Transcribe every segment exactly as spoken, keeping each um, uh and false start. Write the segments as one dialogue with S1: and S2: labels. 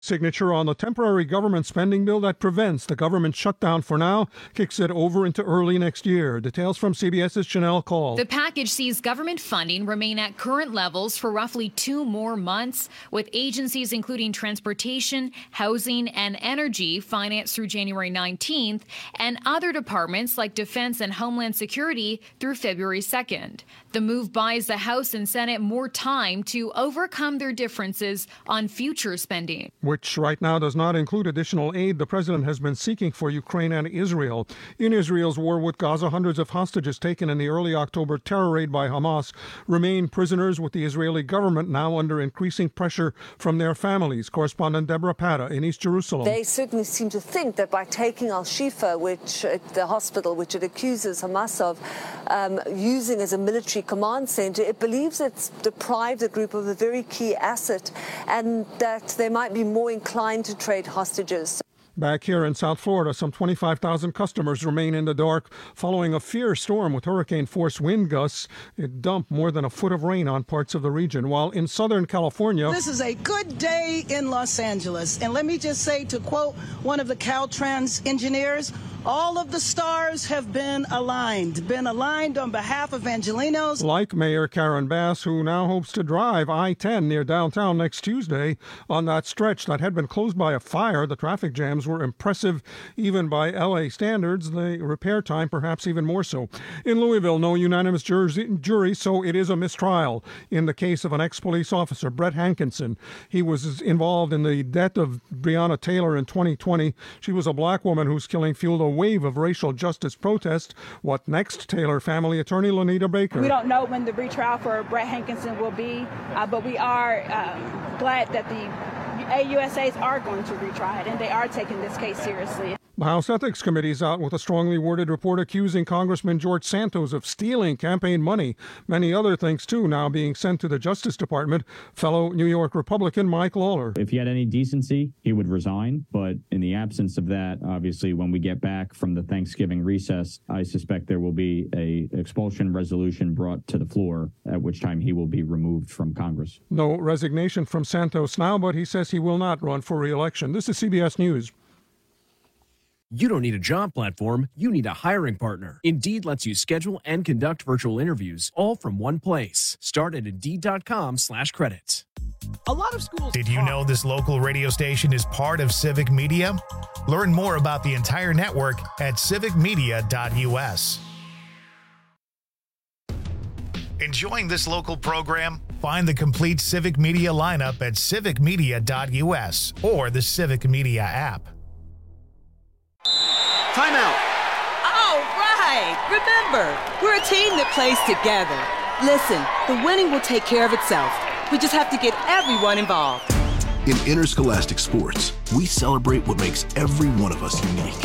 S1: Signature on the temporary government spending bill that prevents the government shutdown for now, kicks it over into early next year. Details from CBS's Chanel Call.
S2: The package sees government funding remain at current levels for roughly two more months, with agencies including transportation, housing, and energy financed through January nineteenth, and other departments like Defense and Homeland Security through February second. The move buys the House and Senate more time to overcome their differences on future spending,
S1: which right now does not include additional aid the president has been seeking for Ukraine and Israel. In Israel's war with Gaza, hundreds of hostages taken in the early October terror raid by Hamas remain prisoners, with the Israeli government now under increasing pressure from their families. Correspondent Deborah Pata in East Jerusalem.
S3: They certainly seem to think that by taking Al-Shifa, which uh, the hospital which it accuses Hamas of um, using as a military command center, it believes it's deprived the group of a very key asset, and that they might be more more inclined to trade hostages.
S1: Back here in South Florida, some twenty-five thousand customers remain in the dark following a fierce storm with hurricane-force wind gusts. It dumped more than a foot of rain on parts of the region. While in Southern California,
S4: this is a good day in Los Angeles. And let me just say, to quote one of the Caltrans engineers, all of the stars have been aligned, been aligned on behalf of Angelenos.
S1: Like Mayor Karen Bass, who now hopes to drive I ten near downtown next Tuesday. On that stretch that had been closed by a fire, the traffic jams were impressive, even by L A standards. The repair time, perhaps even more so. In Louisville, no unanimous jury, so it is a mistrial in the case of an ex-police officer, Brett Hankinson. He was involved in the death of Breonna Taylor in twenty twenty. She was a black woman whose killing fueled a wave of racial justice protests. What next? Taylor family attorney Lanita Baker.
S5: We don't know when the retrial for Brett Hankinson will be, uh, but we are um, glad that the A U S As are going to retry it, and they are taking this case seriously.
S1: The House Ethics Committee is out with a strongly worded report accusing Congressman George Santos of stealing campaign money. Many other things, too, now being sent to the Justice Department. Fellow New York Republican Mike Lawler.
S6: If he had any decency, he would resign. But in the absence of that, obviously, when we get back from the Thanksgiving recess, I suspect there will be a expulsion resolution brought to the floor, at which time he will be removed from Congress.
S1: No resignation from Santos now, but he says he will not run for re-election. This is C B S News.
S7: You don't need a job platform, you need a hiring partner. Indeed lets you schedule and conduct virtual interviews all from one place. Start at Indeed.com slash credits.
S8: A lot of schools...
S9: Did you know this local radio station is part of Civic Media? Learn more about the entire network at civic media dot U S. Enjoying this local program? Find the complete Civic Media lineup at civic media dot U S or the Civic Media app.
S10: Timeout.
S11: All right. Remember, we're a team that plays together. Listen, the winning will take care of itself. We just have to get everyone involved.
S12: In interscholastic sports, we celebrate what makes every one of us unique.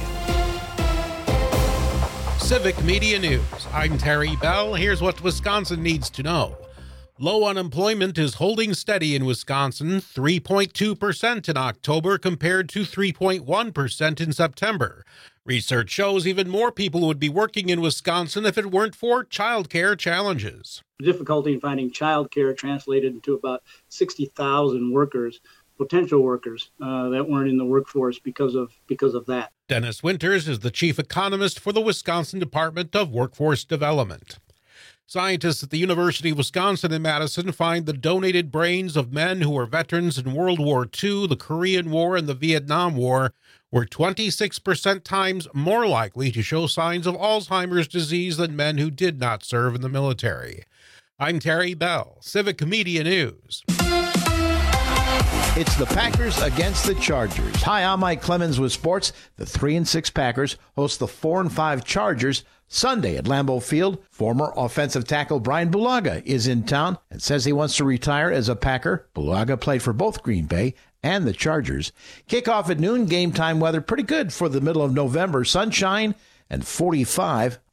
S13: Civic Media News. I'm Terry Bell. Here's what Wisconsin needs to know. Low unemployment is holding steady in Wisconsin, three point two percent in October compared to three point one percent in September. Research shows even more people would be working in Wisconsin if it weren't for childcare challenges.
S14: Difficulty in finding childcare translated into about sixty thousand workers, potential workers, uh, that weren't in the workforce because of because of that.
S13: Dennis Winters is the chief economist for the Wisconsin Department of Workforce Development. Scientists at the University of Wisconsin in Madison find the donated brains of men who were veterans in World War Two, the Korean War, and the Vietnam War were twenty-six percent times more likely to show signs of Alzheimer's disease than men who did not serve in the military. I'm Terry Bell, Civic Media News.
S15: It's the Packers against the Chargers. Hi, I'm Mike Clemens with sports. The three and six Packers host the four and five Chargers Sunday at Lambeau Field. Former offensive tackle Brian Bulaga is in town and says he wants to retire as a Packer. Bulaga played for both Green Bay and the Chargers. Kickoff at noon. Game time weather pretty good for the middle of November. Sunshine and forty-five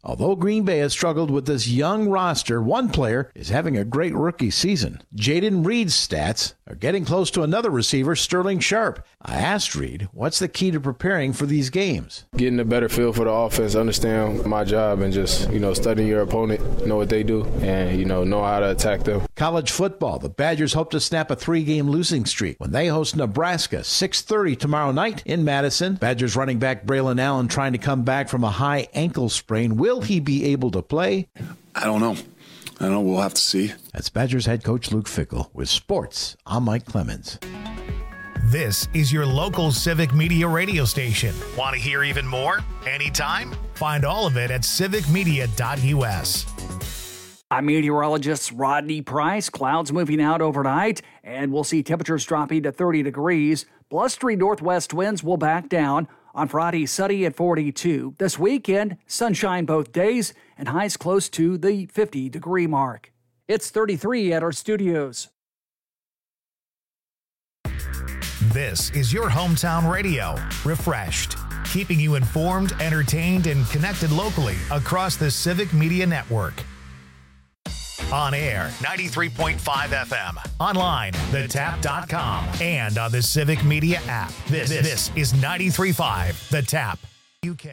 S15: Although Green Bay has struggled with this young roster, one player is having a great rookie season. Jaden Reed's stats are getting close to another receiver, Sterling Sharp. I asked Reed, what's the key to preparing for these games?
S8: Getting a better feel for the offense, understand my job, and just, you know, studying your opponent, know what they do, and, you know, know how to attack them.
S15: College football. The Badgers hope to snap a three-game losing streak when they host Nebraska, six thirty tomorrow night in Madison. Badgers running back Braylon Allen trying to come back from a high ankle sprain. Will he be able to play?
S10: I don't know. I don't know. We'll have to see.
S15: That's Badgers head coach Luke Fickell with sports. I'm Mike Clemens.
S9: This is your local Civic Media radio station. Want to hear even more? Anytime? Find all of it at civic media dot u s.
S16: I'm meteorologist Rodney Price. Clouds moving out overnight, and we'll see temperatures dropping to thirty degrees. Blustery northwest winds will back down. On Friday, sunny at forty-two. This weekend, sunshine both days and highs close to the fifty-degree mark. It's thirty-three at our studios.
S9: This is your hometown radio, Refreshed, keeping you informed, entertained, and connected locally across the Civic Media Network. On air, ninety-three point five F M. Online, the tap dot com. And on the Civic Media app. This, this is ninety-three point five The Tap, U K.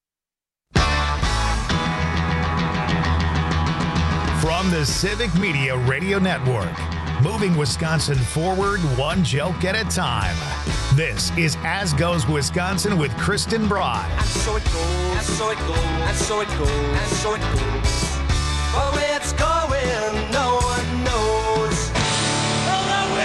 S9: From the Civic Media Radio Network, moving Wisconsin forward one joke at a time. This is As Goes Wisconsin with Kristen Broad.
S17: And so it goes, and so it goes, and so it goes, and so it goes. But where it's going, no one knows. Hello,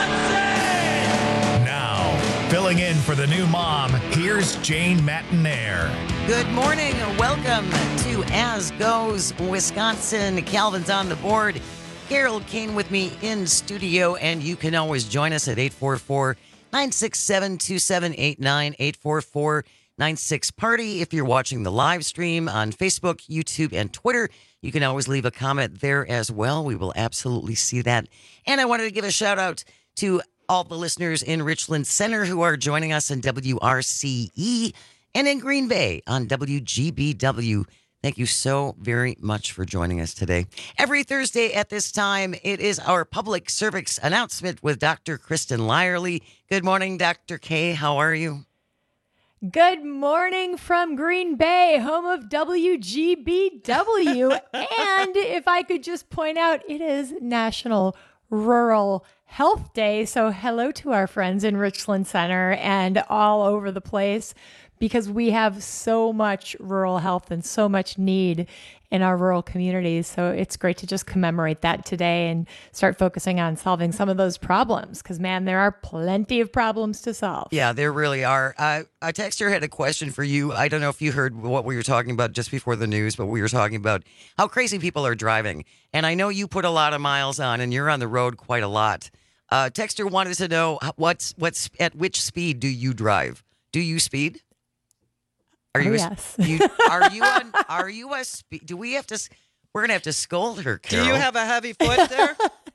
S17: Wisconsin!
S9: Now, filling in for the new mom, here's Jane Matinaire.
S18: Good morning. Welcome to As Goes Wisconsin. Calvin's on the board. Carol Kane with me in studio, and you can always join us at eight four four, nine six seven, two seven eight nine, eight four four, nine six party. If you're watching the live stream on Facebook, YouTube, and Twitter, you can always leave a comment there as well. We will absolutely see that. And I wanted to give a shout out to all the listeners in Richland Center who are joining us in W R C E and in Green Bay on W G B W. Thank you so very much for joining us today. Every Thursday at this time, it is our public service announcement with Doctor Kristen Lyerly. Good morning, Doctor K. How are you?
S19: Good morning from Green Bay, home of W G B W. And if I could just point out, it is National Rural Health Day. So hello to our friends in Richland Center and all over the place, because we have so much rural health and so much need in our rural communities. So it's great to just commemorate that today and start focusing on solving some of those problems, because, man, there are plenty of problems to solve.
S18: Yeah, there really are. Uh, a texter had a question for you. I don't know if you heard what we were talking about just before the news, but we were talking about how crazy people are driving. And I know you put a lot of miles on, and you're on the road quite a lot. Uh, texter wanted to know what's what's at which speed do you drive? Do you speed? Are you?
S19: Oh,
S18: a,
S19: yes.
S18: you are you on? Are you a speed? Do we have to? We're gonna have to scold her, Carol.
S20: Do you have a heavy foot there?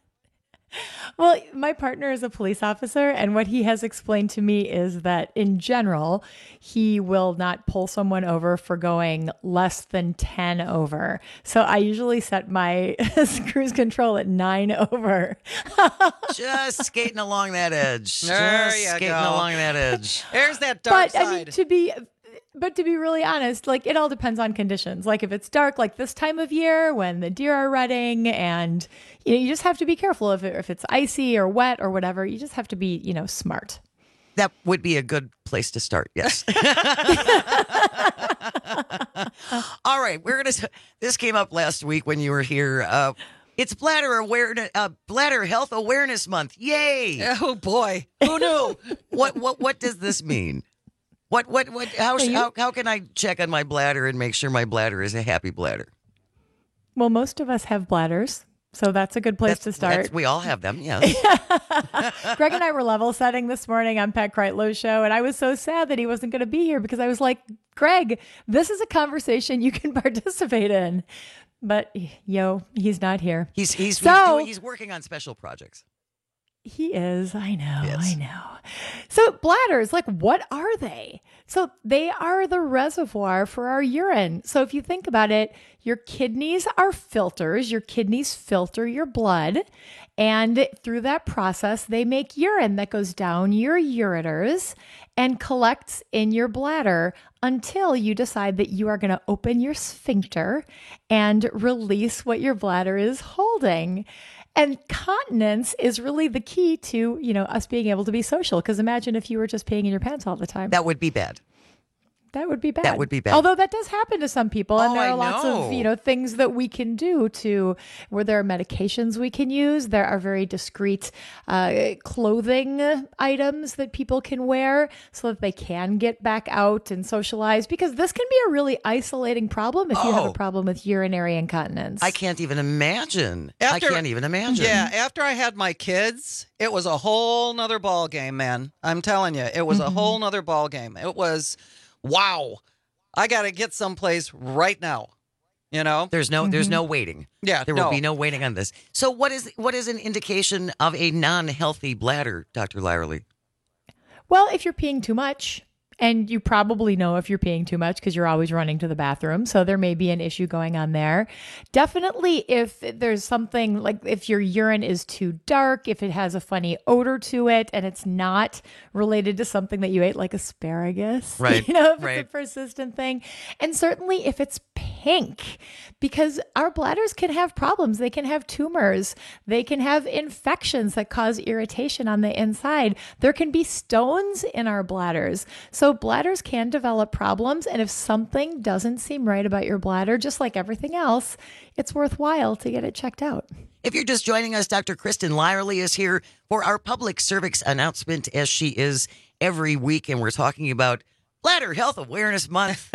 S19: Well, my partner is a police officer, and what he has explained to me is that in general, he will not pull someone over for going less than ten over. So I usually set my cruise control at nine over.
S18: Just skating along that edge.
S20: There
S18: Just
S20: you
S18: skating
S20: go.
S18: along that edge.
S20: There's that dark
S19: But
S20: side.
S19: I mean, to be But to be really honest, like, it all depends on conditions. Like, if it's dark, like this time of year when the deer are rutting, and you know, you just have to be careful if, it, if it's icy or wet or whatever. You just have to be, you know, smart.
S18: That would be a good place to start. Yes. All right. We're going to, this came up last week when you were here. Uh, it's bladder awareness, uh, bladder health awareness month. Yay.
S20: Oh boy. Who knew?
S18: what, what, what does this mean? What, what, what, how,
S19: you-
S18: how, how can I check on my bladder and make sure my bladder is a happy bladder?
S19: Well, most of us have bladders, so that's a good place
S18: That's-
S19: to start.
S18: that's- we all have them, yes.
S19: Greg and I were level setting this morning on Pat Kreitlow's show, and I was so sad that he wasn't going to be here, because I was like, Greg, this is a conversation you can participate in. But, yo, he's not here.
S18: He's, he's,
S19: so,
S18: he's, doing, he's working on special projects.
S19: He is. I know.
S18: Yes.
S19: I know. So So bladders, like what are they? So they are the reservoir for our urine. So if you think about it, your kidneys are filters. Your kidneys filter your blood. And through that process, they make urine that goes down your ureters and collects in your bladder until you decide that you are going to open your sphincter and release what your bladder is holding. And continence is really the key to, you know, us being able to be social. Because imagine if you were just peeing in your pants all the time.
S18: That would be bad.
S19: That would be bad.
S18: That would be bad.
S19: Although that does happen to some people. And
S18: Oh,
S19: there are
S18: I
S19: lots
S18: know.
S19: of, you know, things that we can do to where there are medications we can use. There are very discreet uh, clothing items that people can wear so that they can get back out and socialize, because this can be a really isolating problem if you have
S18: Oh.
S19: a problem with urinary incontinence.
S18: I can't even imagine.
S20: After-
S18: I can't even imagine.
S20: Yeah, after I had my kids, it was a whole nother ball game, man. I'm telling you, it was a whole nother ball game. It was, wow, I got to get someplace right now. You know,
S18: There's no there's no waiting.
S20: Yeah,
S18: There
S20: no.
S18: will be no waiting on this. So what is what is an indication of a non-healthy bladder, Doctor Lyerly?
S19: Well, if you're peeing too much, and you probably know if you're peeing too much because you're always running to the bathroom. So there may be an issue going on there. Definitely if there's something like if your urine is too dark, if it has a funny odor to it and it's not related to something that you ate like asparagus,
S18: Right,
S19: you know, if
S18: right.
S19: it's a persistent thing. And certainly if it's pink, because our bladders can have problems. They can have tumors. They can have infections that cause irritation on the inside. There can be stones in our bladders. So bladders can develop problems. And if something doesn't seem right about your bladder, just like everything else, it's worthwhile to get it checked out.
S18: If you're just joining us, Doctor Kristen Lyerly is here for our public cervix announcement, as she is every week, and we're talking about Bladder Health Awareness Month.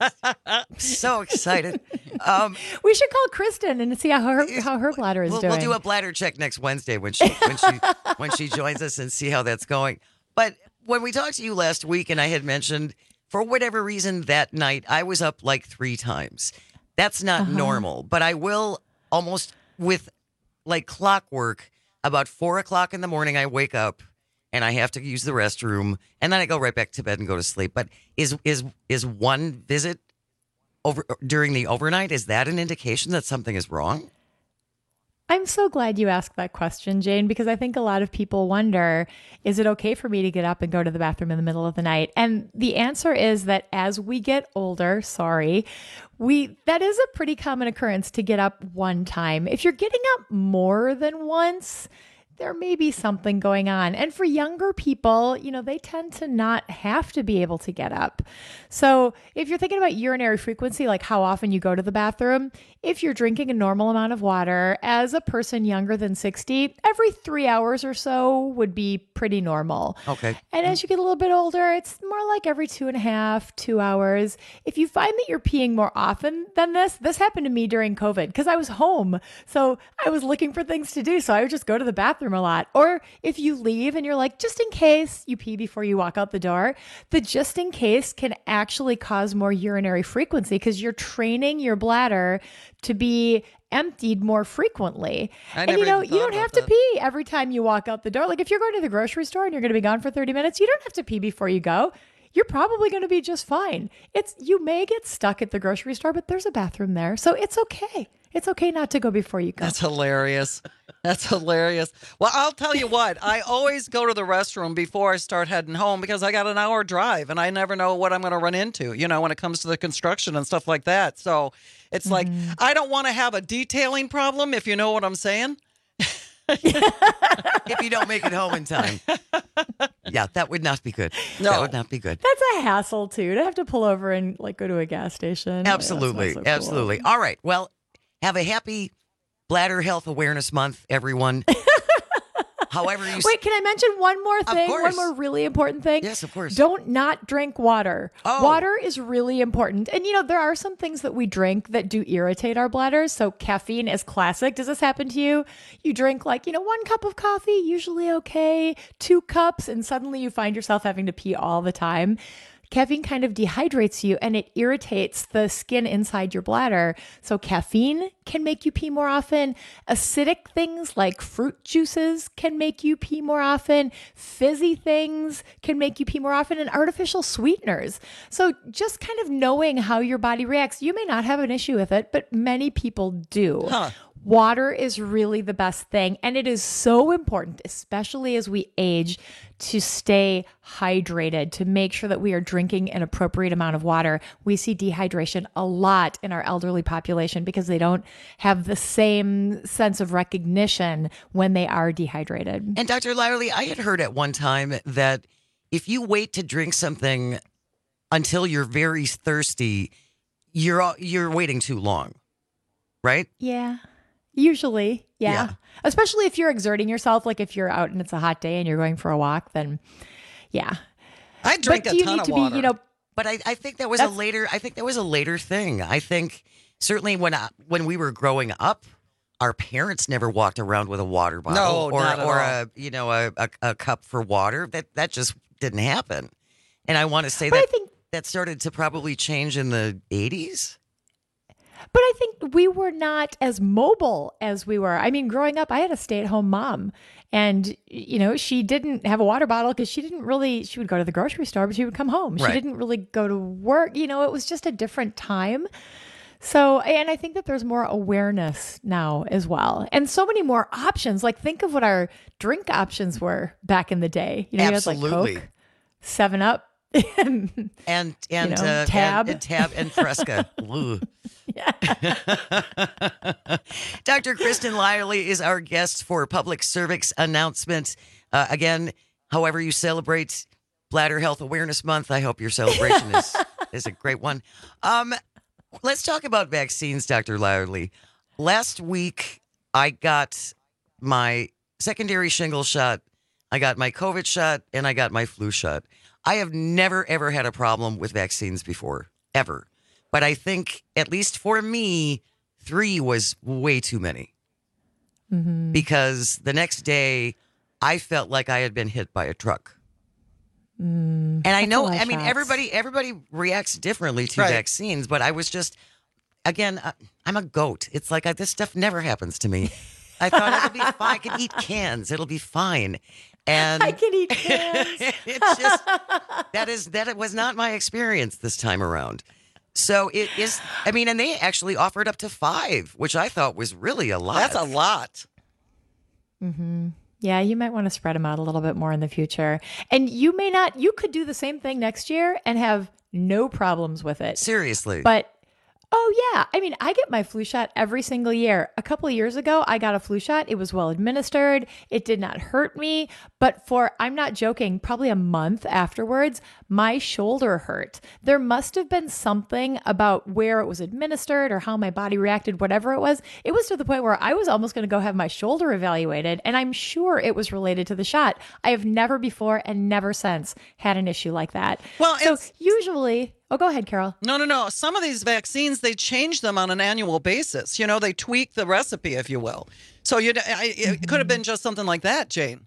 S18: So excited. Um,
S19: we should call Kristen and see how her how her bladder is
S18: we'll,
S19: doing.
S18: we'll do a bladder check next Wednesday when she when she when she joins us and see how that's going. But when we talked to you last week, and I had mentioned for whatever reason that night I was up like three times. That's not
S19: Uh-huh.
S18: normal, but I will almost with like clockwork. About four o'clock in the morning, I wake up and I have to use the restroom, and then I go right back to bed and go to sleep. But is is is one visit over during the overnight? Is that an indication that something is wrong?
S19: I'm so glad you asked that question, Jane, because I think a lot of people wonder, is it okay for me to get up and go to the bathroom in the middle of the night? And the answer is that as we get older, sorry, we that is a pretty common occurrence to get up one time. If you're getting up more than once, there may be something going on. And for younger people, you know, they tend to not have to be able to get up. So if you're thinking about urinary frequency, like how often you go to the bathroom, if you're drinking a normal amount of water, as a person younger than sixty, every three hours or so would be pretty normal.
S18: Okay.
S19: And as you get a little bit older, it's more like every two and a half, two hours. If you find that you're peeing more often than this, this happened to me during COVID because I was home. So I was looking for things to do. So I would just go to the bathroom a lot. Or if you leave and you're like, just in case you pee before you walk out the door, the just in case can actually cause more urinary frequency because you're training your bladder to be emptied more frequently.
S20: I
S19: And you
S20: never
S19: know,
S20: even
S19: you
S20: thought
S19: don't
S20: about
S19: have to
S20: that.
S19: pee every time you walk out the door. Like if you're going to the grocery store and you're going to be gone for thirty minutes, you don't have to pee before you go. You're probably going to be just fine. It's you may get stuck at the grocery store, but there's a bathroom there. So it's okay. It's okay not to go before you go.
S20: That's hilarious. That's hilarious. Well, I'll tell you what, I always go to the restroom before I start heading home because I got an hour drive and I never know what I'm going to run into, you know, when it comes to the construction and stuff like that. So it's like, I don't want to have a detailing problem, if you know what I'm saying.
S18: If you don't make it home in time. Yeah, that would not be good.
S20: No.
S18: That would not be good.
S19: That's a hassle too, to have to pull over and like go to a gas station.
S18: Absolutely.
S19: That's not so cool.
S18: Absolutely. All right. Well, have a happy Bladder Health Awareness Month, everyone. However you...
S19: Wait, can I mention one more thing? One
S18: course.
S19: more really important thing?
S18: Yes, of course.
S19: Don't not drink water.
S18: Oh.
S19: Water is really important. And, you know, there are some things that we drink that do irritate our bladders. So caffeine is classic. Does this happen to you? You drink like, you know, one cup of coffee, usually okay, two cups, and suddenly you find yourself having to pee all the time. caffeine kind of dehydrates you and it irritates the skin inside your bladder. So caffeine can make you pee more often. Acidic things like fruit juices can make you pee more often. Fizzy things can make you pee more often, and artificial sweeteners. So just kind of knowing how your body reacts, you may not have an issue with it, but many people do.
S20: Huh.
S19: Water is really the best thing. And it is so important, especially as we age, to stay hydrated, to make sure that we are drinking an appropriate amount of water. We see dehydration a lot in our elderly population because they don't have the same sense of recognition when they are dehydrated.
S18: And Doctor Lyerly, I had heard at one time that if you wait to drink something until you're very thirsty, you're you're waiting too long, right?
S19: Yeah. Usually, yeah.
S18: Yeah.
S19: Especially if you're exerting yourself, like if you're out and it's a hot day and you're going for a walk, then yeah.
S20: I drink
S19: but
S20: a
S19: you
S20: ton
S19: need
S20: of
S19: to
S20: water.
S19: Be, you know,
S18: But I, I think that was a later. I think that was a later thing. I think certainly when I, when we were growing up, our parents never walked around with a water bottle
S20: No,
S18: or
S20: not at
S18: or
S20: all.
S18: a you know a, a, a cup for water. That that just didn't happen. And I want to say
S19: But I
S18: that
S19: think-
S18: that started to probably change in the eighties.
S19: But I think we were not as mobile as we were. I mean, growing up, I had a stay-at-home mom, and you know, she didn't have a water bottle because she didn't really. She would go to the grocery store, but she would come home. She
S18: Right.
S19: didn't really go to work. You know, it was just a different time. So, and I think that there's more awareness now as well, and so many more options. Like, think of what our drink options were back in the day. You know,
S18: Absolutely.
S19: you had like Coke, Seven Up, and
S18: And and
S19: you know,
S18: uh,
S19: Tab.
S18: and, and Tab and Fresca. Ooh. Doctor Kristen Lyerly is our guest for Public Cervix Announcement. Uh, again, however you celebrate Bladder Health Awareness Month, I hope your celebration is, is a great one. Um, let's talk about vaccines, Doctor Lyerly. Last week, I got my secondary shingle shot, I got my COVID shot, and I got my flu shot. I have never, ever had a problem with vaccines before, ever. But I think, at least for me, three was way too many.
S19: Mm-hmm.
S18: Because the next day, I felt like I had been hit by a truck.
S19: Mm,
S18: And I
S19: that's a
S18: know,
S19: lot of
S18: I mean,
S19: shots.
S18: everybody everybody reacts differently to
S20: Right.
S18: vaccines, but I was just, again, uh, I'm a goat. It's like, uh, this stuff never happens to me. I thought it'll be fine. I can eat cans. It'll be fine. And
S19: I can eat cans.
S18: it's just, that is, that was not my experience this time around. So it is, I mean, and they actually offered up to five, which I thought was really a lot.
S20: That's a lot.
S19: Mm-hmm. Yeah, you might want to spread them out a little bit more in the future. And you may not, you could do the same thing next year and have no problems with it.
S18: Seriously.
S19: But, oh, yeah. I mean, I get my flu shot every single year. A couple of years ago, I got a flu shot. It was well administered. It did not hurt me. But for, I'm not joking, probably a month afterwards, my shoulder hurt. There must have been something about where it was administered or how my body reacted, whatever it was. It was to the point where I was almost going to go have my shoulder evaluated. And I'm sure it was related to the shot. I have never before and never since had an issue like that.
S20: Well,
S19: so
S20: it's-
S19: usually, oh, go ahead, Carol.
S20: No, no, no. Some of these vaccines, they change them on an annual basis. You know, they tweak the recipe, if you will. So you, I, it could have been just something like that, Jane.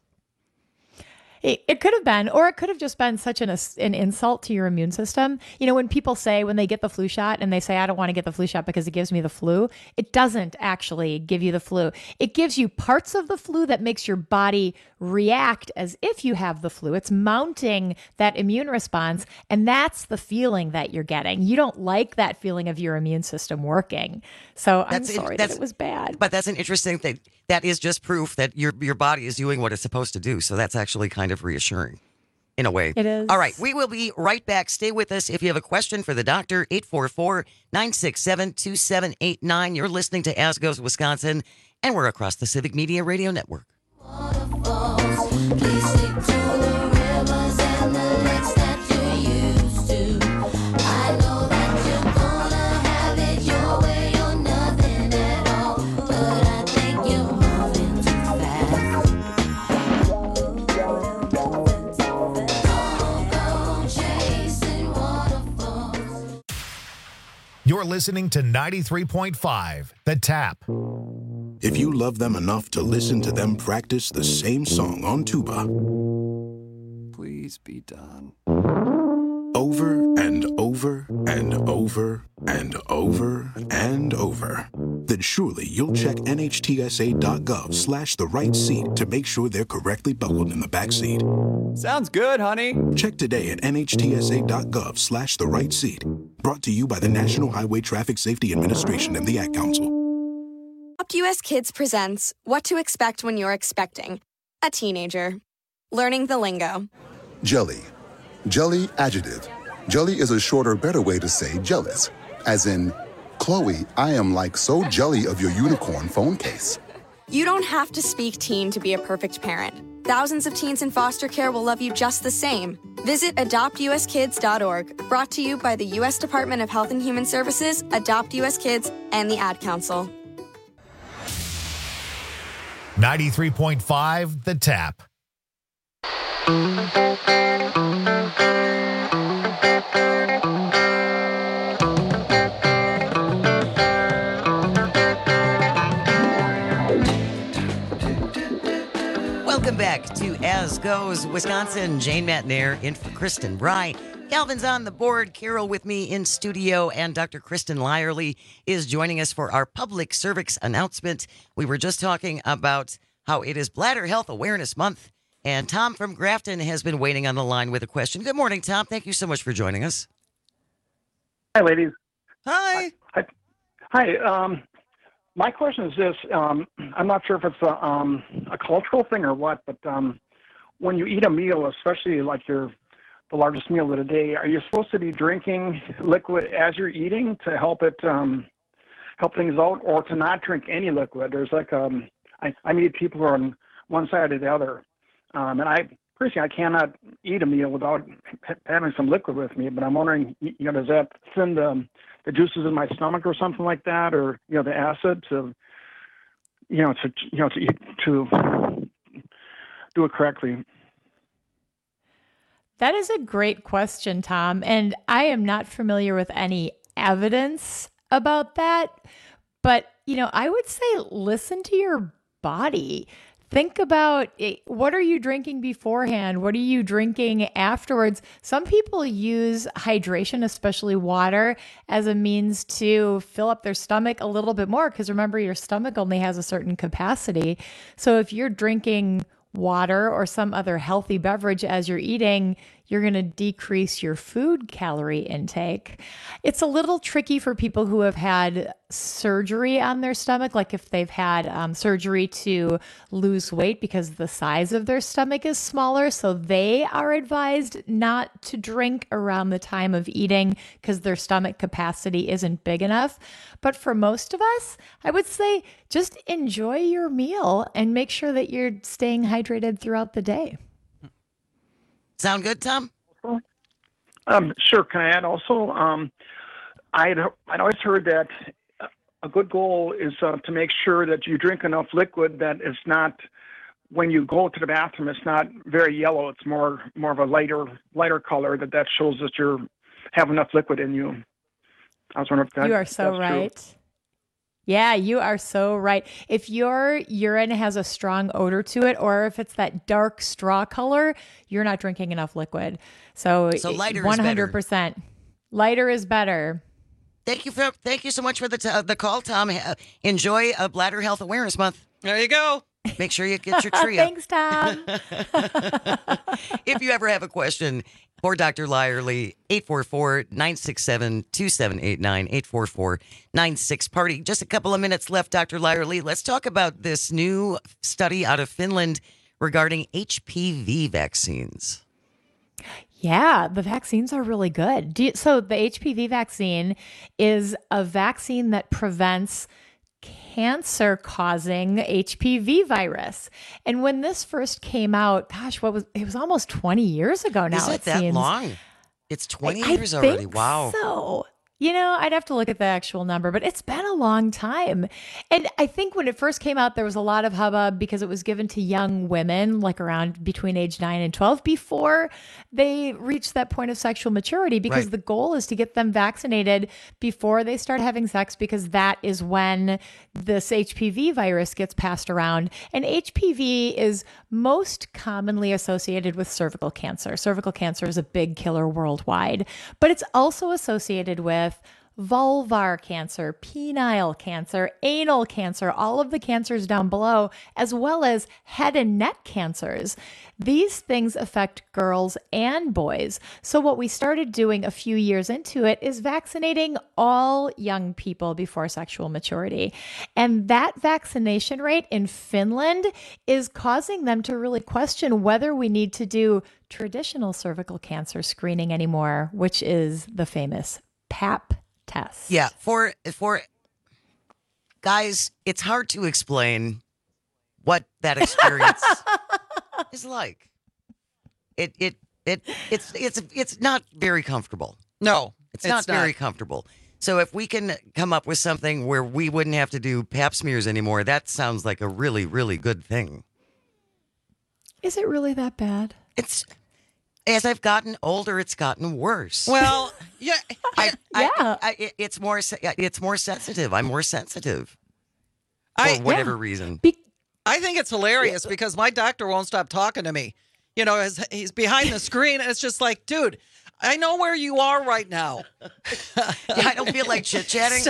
S19: It, it could have been, or it could have just been such an an insult to your immune system. You know, when people say, when they get the flu shot and they say, I don't want to get the flu shot because it gives me the flu, it doesn't actually give you the flu. It gives you parts of the flu that makes your body react as if you have the flu. It's mounting that immune response, and that's the feeling that you're getting. You don't like that feeling of your immune system working. So I'm
S18: That's-
S19: sorry
S18: that's-
S19: that it was bad.
S18: But that's an interesting thing. That is just proof that your your body is doing what it's supposed to do. So that's actually kind of reassuring in a way.
S19: It is.
S18: All right. We will be right back. Stay with us. If you have a question for the doctor, eight four four, nine six seven, two seven eight nine. You're listening to As Goes Wisconsin, and we're across the Civic Media Radio Network.
S17: Please stick to the rivers and the lakes that you're used to. I know that you're gonna have it your way or nothing at all, but I think you're moving too fast. Don't go chasing waterfalls.
S9: You're listening to ninety-three point five, The Tap.
S12: If you love them enough to listen to them practice the same song on tuba,
S21: Please be done.
S12: over and over and over and over and over, then surely you'll check nhtsa.gov slash the right seat to make sure they're correctly buckled in the back seat.
S21: Sounds good, honey.
S12: Check today at nhtsa.gov slash the right seat. Brought to you by the National Highway Traffic Safety Administration and the Ad Council.
S22: Adopt U S Kids presents What to Expect When You're Expecting a Teenager. Learning the lingo.
S23: Jelly. Jelly adjective. Jelly is a shorter, better way to say jealous. As in, Chloe, I am like so jelly of your unicorn phone case.
S22: You don't have to speak teen to be a perfect parent. Thousands of teens in foster care will love you just the same. Visit adopt u s kids dot org. Brought to you by the U S Department of Health and Human Services, Adopt U S Kids, and the Ad Council.
S9: ninety-three point five The Tap.
S18: Welcome back to As Goes Wisconsin. Jane Matnair in for Kristen Bry. Calvin's on the board. Carol with me in studio, and Doctor Kristen Lyerly is joining us for our public cervix announcement. We were just talking about how it is Bladder Health Awareness Month, and Tom from Grafton has been waiting on the line with a question. Good morning, Tom. Thank you so much for joining us.
S24: Hi, ladies.
S18: Hi.
S24: Hi. Hi. Um, my question is this. Um, I'm not sure if it's a, um, a cultural thing or what, but um, when you eat a meal, especially like your the largest meal of the day, are you supposed to be drinking liquid as you're eating to help it um, help things out, or to not drink any liquid? There's like um, I, I meet people who are on one side or the other, um, and I personally I cannot eat a meal without having some liquid with me. But I'm wondering, you know, does that thin the the juices in my stomach or something like that, or you know, the acid to you know to you know to eat, to do it correctly?
S19: That is a great question, Tom. And I am not familiar with any evidence about that. But, you know, I would say listen to your body. Think about it. What are you drinking beforehand? What are you drinking afterwards? Some people use hydration, especially water, as a means to fill up their stomach a little bit more. Because remember, your stomach only has a certain capacity. So if you're drinking water or some other healthy beverage as you're eating, you're going to decrease your food calorie intake. It's a little tricky for people who have had surgery on their stomach, like if they've had um, surgery to lose weight because the size of their stomach is smaller. So they are advised not to drink around the time of eating because their stomach capacity isn't big enough. But for most of us, I would say just enjoy your meal and make sure that you're staying hydrated throughout the day.
S18: Sound good, Tom?
S24: Um, sure. Can I add also? Um, I'd I'd always heard that a good goal is uh, to make sure that you drink enough liquid that it's not, when you go to the bathroom, it's not very yellow. It's more more of a lighter lighter color. That that shows that you have enough liquid in you. I was wondering if that
S19: you are so
S24: that's
S19: right.
S24: True.
S19: Yeah, you are so right. If your urine has a strong odor to it, or if it's that dark straw color, you're not drinking enough liquid. So,
S18: So lighter is
S19: one hundred percent. Lighter is better.
S18: Thank you for thank you so much for the t- the call, Tom. Uh, enjoy a Bladder Health Awareness Month.
S20: There you go.
S18: Make sure you get your tree up.
S19: Thanks, Tom.
S18: If you ever have a question for Doctor Lyerly, eight four four, nine six seven, two seven eight nine, eight four four, nine six party. Just a couple of minutes left, Doctor Lyerly. Let's talk about this new study out of Finland regarding H P V vaccines.
S19: Yeah, the vaccines are really good. Do you, so the H P V vaccine is a vaccine that prevents cancer-causing H P V virus. And when this first came out, gosh, what was it was almost twenty years ago now.
S18: Is it,
S19: it
S18: that
S19: seems.
S18: long? It's twenty
S19: I,
S18: years
S19: I
S18: already.
S19: think
S18: Wow.
S19: So You know, I'd have to look at the actual number, but it's been a long time. And I think when it first came out, there was a lot of hubbub because it was given to young women, like around between age nine and twelve, before they reached that point of sexual maturity, because
S18: Right.
S19: the goal is to get them vaccinated before they start having sex, because that is when this H P V virus gets passed around. And H P V is most commonly associated with cervical cancer. Cervical cancer is a big killer worldwide, but it's also associated with vulvar cancer, penile cancer, anal cancer, all of the cancers down below, as well as head and neck cancers. These things affect girls and boys. So what we started doing a few years into it is vaccinating all young people before sexual maturity. And that vaccination rate in Finland is causing them to really question whether we need to do traditional cervical cancer screening anymore, which is the famous PAP test.
S18: Yeah, for for guys, it's hard to explain what that experience is like. It it it it's it's it's not very comfortable.
S20: No,
S18: it's, not,
S20: it's not.
S18: very comfortable. So if we can come up with something where we wouldn't have to do pap smears anymore, that sounds like a really really good thing.
S19: Is it really that bad?
S18: It's as I've gotten older, it's gotten worse.
S20: Well, yeah,
S18: I,
S19: yeah.
S18: I, I, it- it's more se- it's more sensitive. I'm more sensitive for
S20: I-
S18: whatever
S20: yeah.
S18: reason.
S20: I think it's hilarious because my doctor won't stop talking to me. You know, as he's behind the screen, and it's just like, dude, I know where you are right now.
S18: Yeah, I don't feel like chit chatting.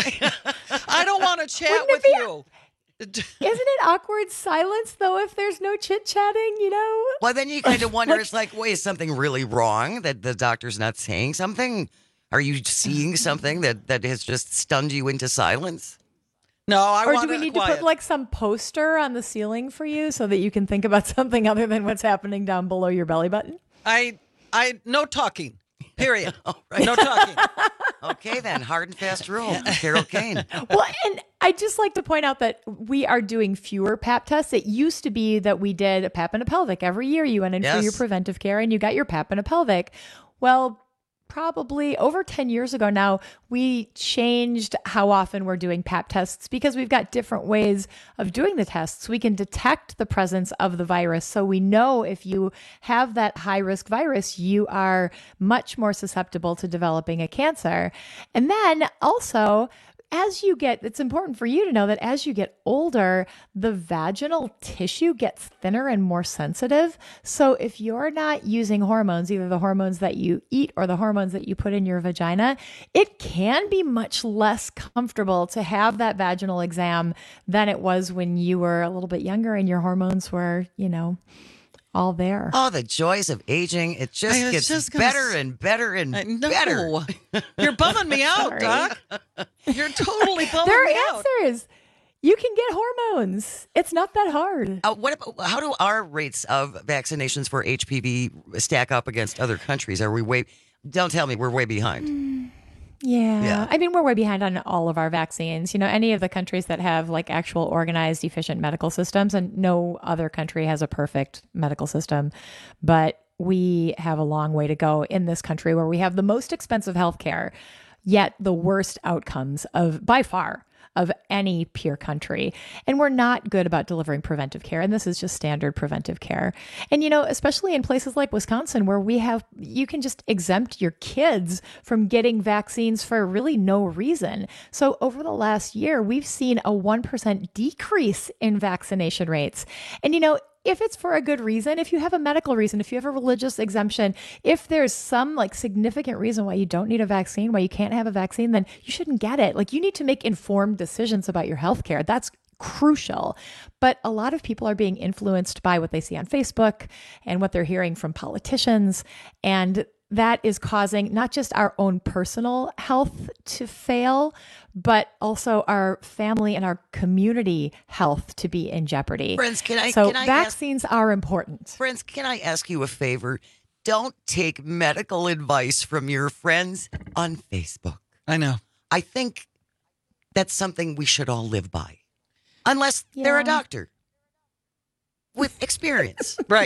S20: I don't want to chat
S19: Wouldn't it
S20: with
S19: be-
S20: you.
S19: Isn't it awkward silence, though, if there's no chit-chatting, you know?
S18: Well, then you kind of wonder, it's like, wait, is something really wrong that the doctor's not saying something? Are you seeing something that, that has just stunned you into silence?
S20: No, I
S19: or
S20: want
S19: do we
S20: it
S19: need
S20: quiet.
S19: to put like some poster on the ceiling for you so that you can think about something other than what's happening down below your belly button?
S20: I, I, no talking. Period. No talking.
S18: Okay, then, hard and fast rule. Carol Kane.
S19: Well, and I just like to point out that we are doing fewer pap tests. It used to be that we did a pap and a pelvic every year. You went in for
S18: Yes.
S19: your preventive care and you got your pap and a pelvic. Well, probably over ten years ago now, we changed how often we're doing pap tests because we've got different ways of doing the tests. We can detect the presence of the virus. So we know if you have that high risk virus, you are much more susceptible to developing a cancer. And then also, as you get, it's important for you to know that as you get older, the vaginal tissue gets thinner and more sensitive. So if you're not using hormones, either the hormones that you eat or the hormones that you put in your vagina, it can be much less comfortable to have that vaginal exam than it was when you were a little bit younger and your hormones were, you know, all there.
S18: Oh, the joys of aging. It just
S20: I was
S18: gets
S20: just gonna
S18: better
S20: s-
S18: and better and
S20: I- no.
S18: better.
S20: You're bumming me out,
S19: Sorry.
S20: Doc. You're totally bumming
S19: There
S20: me
S19: are
S20: out.
S19: answers. You can get hormones. It's not that hard.
S18: Uh, what about, how do our rates of vaccinations for H P V stack up against other countries? Are we way, don't tell me we're way behind.
S19: Yeah.
S18: Yeah.
S19: I mean, we're way behind on all of our vaccines. You know, any of the countries that have like actual organized, efficient medical systems, and no other country has a perfect medical system, but we have a long way to go in this country where we have the most expensive healthcare, yet the worst outcomes of by far of any peer country. And we're not good about delivering preventive care. And this is just standard preventive care. And, you know, especially in places like Wisconsin, where we have, you can just exempt your kids from getting vaccines for really no reason. So over the last year, we've seen a one percent decrease in vaccination rates. And, you know, if it's for a good reason, if you have a medical reason, if you have a religious exemption, if there's some like significant reason why you don't need a vaccine, why you can't have a vaccine, then you shouldn't get it. Like you need to make informed decisions about your healthcare. That's crucial. But a lot of people are being influenced by what they see on Facebook and what they're hearing from politicians. And that is causing not just our own personal health to fail, but also our family and our community health to be in jeopardy.
S18: Friends, can I-
S19: So
S18: can I ask-
S19: vaccines are important.
S18: Friends, can I ask you a favor? Don't take medical advice from your friends on Facebook.
S20: I know.
S18: I think that's something we should all live by. Unless they're a
S19: Yeah.
S18: doctor with experience.
S20: Right.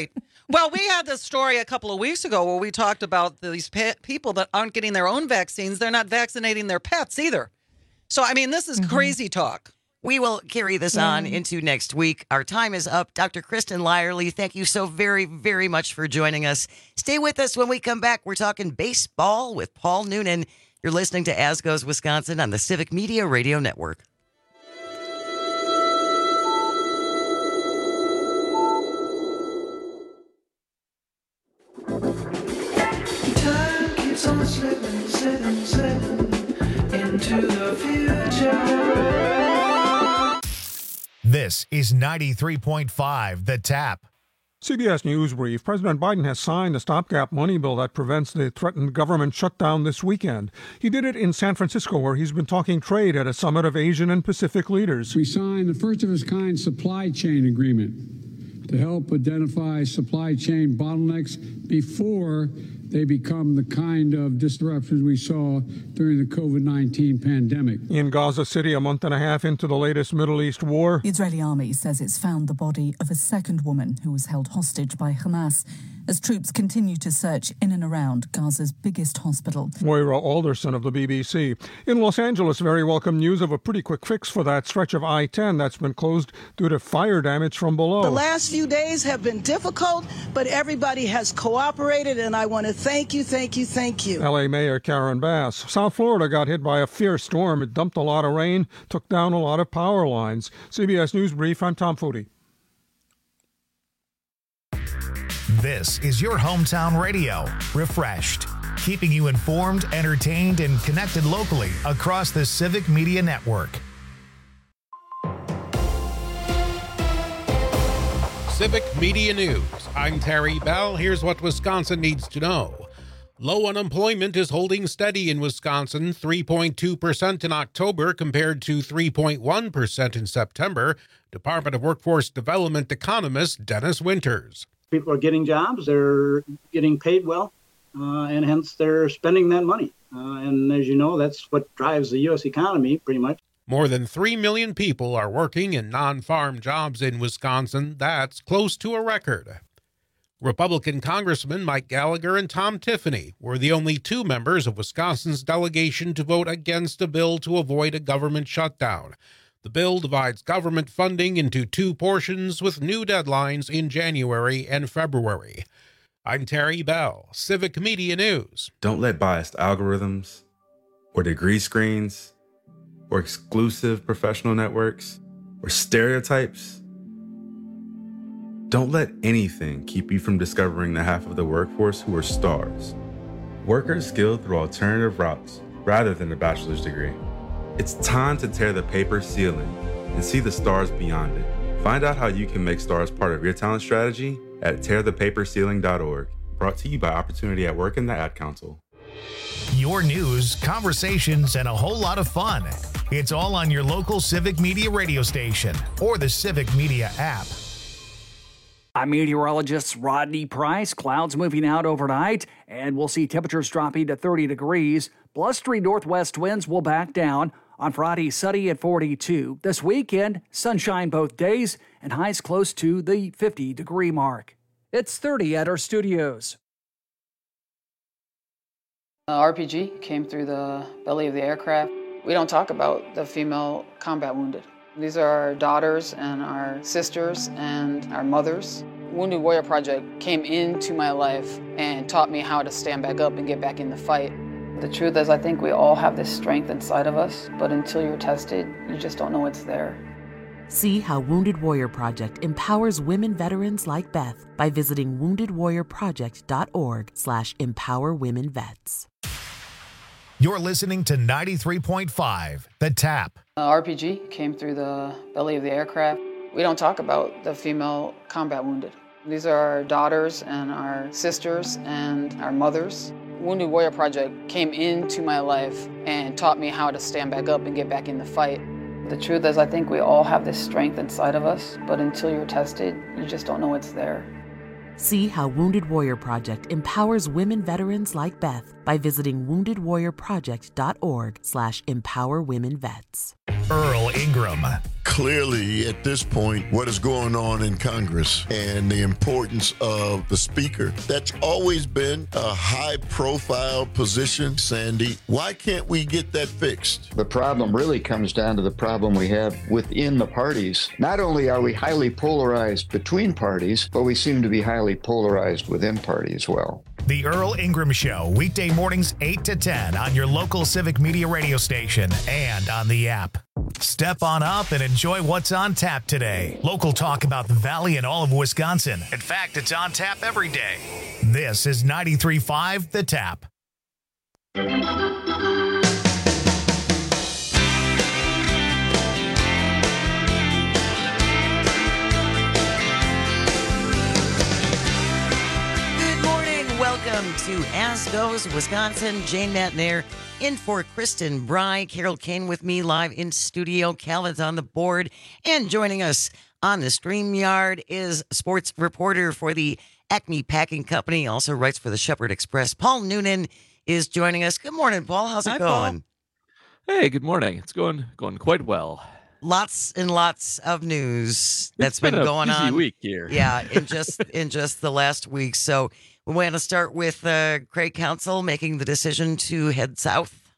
S20: Well, we had this story a couple of weeks ago where we talked about these pe- people that aren't getting their own vaccines. They're not vaccinating their pets either. So, I mean, this is
S18: Mm-hmm.
S20: crazy talk.
S18: We will carry this
S20: Yeah.
S18: on into next week. Our time is up. Doctor Kristen Lyerly, thank you so very, very much for joining us. Stay with us when we come back. We're talking baseball with Paul Noonan. You're listening to As Goes Wisconsin on the Civic Media Radio Network.
S2: Time keeps on slipping, slipping, slipping into the future.
S9: This is ninety-three point five The Tap.
S1: C B S News brief. President Biden has signed a stopgap money bill that prevents the threatened government shutdown this weekend. He did it in San Francisco, where he's been talking trade at a summit of Asian and Pacific leaders.
S3: We signed the first of its kind supply chain agreement to help identify supply chain bottlenecks before they become the kind of disruptions we saw during the COVID nineteen pandemic.
S1: In Gaza City, a month and a half into the latest Middle East war,
S4: The Israeli army says it's found the body of a second woman who was held hostage by Hamas as troops continue to search in and around Gaza's biggest hospital.
S1: Moira Alderson of the B B C. In Los Angeles, very welcome news of a pretty quick fix for that stretch of I ten that's been closed due to fire damage from below.
S5: The last few days have been difficult, but everybody has cooperated, and I want to thank you, thank you, thank you.
S1: L A Mayor Karen Bass. South Florida got hit by a fierce storm. It dumped a lot of rain, took down a lot of power lines. C B S News Brief, I'm Tom Foodie.
S9: This is your hometown radio, Refreshed, keeping you informed, entertained, and connected locally across the Civic Media Network.
S13: Civic Media News. I'm Terry Bell. Here's what Wisconsin needs to know. Low unemployment is holding steady in Wisconsin, three point two percent in October compared to three point one percent in September. Department of Workforce Development economist Dennis Winters.
S14: People are getting jobs, they're getting paid well, uh, and hence they're spending that money. Uh, and as you know, that's what drives the U S economy pretty much.
S13: More than three million people are working in non-farm jobs in Wisconsin. That's close to a record. Republican Congressman Mike Gallagher and Tom Tiffany were the only two members of Wisconsin's delegation to vote against a bill to avoid a government shutdown. The bill divides government funding into two portions with new deadlines in January and February. I'm Terry Bell, Civic Media News.
S25: Don't let biased algorithms or degree screens or exclusive professional networks or stereotypes, don't let anything keep you from discovering the half of the workforce who are stars. Workers skilled through alternative routes rather than a bachelor's degree. It's time to tear the paper ceiling and see the stars beyond it. Find out how you can make stars part of your talent strategy at tear the paper ceiling dot org. Brought to you by Opportunity at Work and the Ad Council.
S9: Your news, conversations, and a whole lot of fun. It's all on your local Civic Media radio station or the Civic Media app.
S16: I'm meteorologist Rodney Price. Clouds moving out overnight, and we'll see temperatures dropping to thirty degrees. Blustery northwest winds will back down. On Friday, sunny at forty-two. This weekend, sunshine both days and highs close to the fifty-degree mark. It's thirty at our studios.
S26: Uh, R P G came through the belly of the aircraft. We don't talk about the female combat wounded. These are our daughters and our sisters and our mothers. Wounded Warrior Project came into my life and taught me how to stand back up and get back in the fight. The truth is, I think we all have this strength inside of us, but until you're tested, you just don't know it's there.
S27: See how Wounded Warrior Project empowers women veterans like Beth by visiting wounded warrior project dot org slash empower women vets.
S9: You're listening to ninety-three point five, The Tap.
S26: Uh, R P G came through the belly of the aircraft. We don't talk about the female combat wounded. These are our daughters and our sisters and our mothers. Wounded Warrior Project came into my life and taught me how to stand back up and get back in the fight. The truth is, I think we all have this strength inside of us, but until you're tested, you just don't know it's there.
S27: See how Wounded Warrior Project empowers women veterans like Beth by visiting wounded warrior project dot org slash empower women vets.
S9: Earl Ingram.
S6: Clearly, at this point, what is going on in Congress and the importance of the Speaker, that's always been a high-profile position, Sandy. Why can't we get that fixed?
S7: The problem really comes down to the problem we have within the parties. Not only are we highly polarized between parties, but we seem to be highly polarized within party as well.
S9: The Earl Ingram Show, weekday mornings eight to ten on your local Civic Media radio station and on the app. Step on up and enjoy what's on tap today. Local talk about the Valley and all of Wisconsin. In fact, it's on tap every day. This is ninety-three point five The Tap.
S18: Welcome to As Goes Wisconsin. Jane Matnair in for Kristen Bry. Carol Kane with me live in studio. Calvin's on the board. And joining us on the StreamYard is sports reporter for the Acme Packing Company, also writes for the Shepherd Express. Paul Noonan is joining us. Good morning, Paul. How's it
S8: Hi,
S18: going?
S8: Paul. Hey, good morning. It's going going quite well.
S18: Lots and lots of news that's
S8: It's been
S18: been
S8: a
S18: going
S8: busy
S18: on.
S8: week here.
S18: Yeah, in just in just the last week. So we want to start with uh, Craig Counsell making the decision to head south.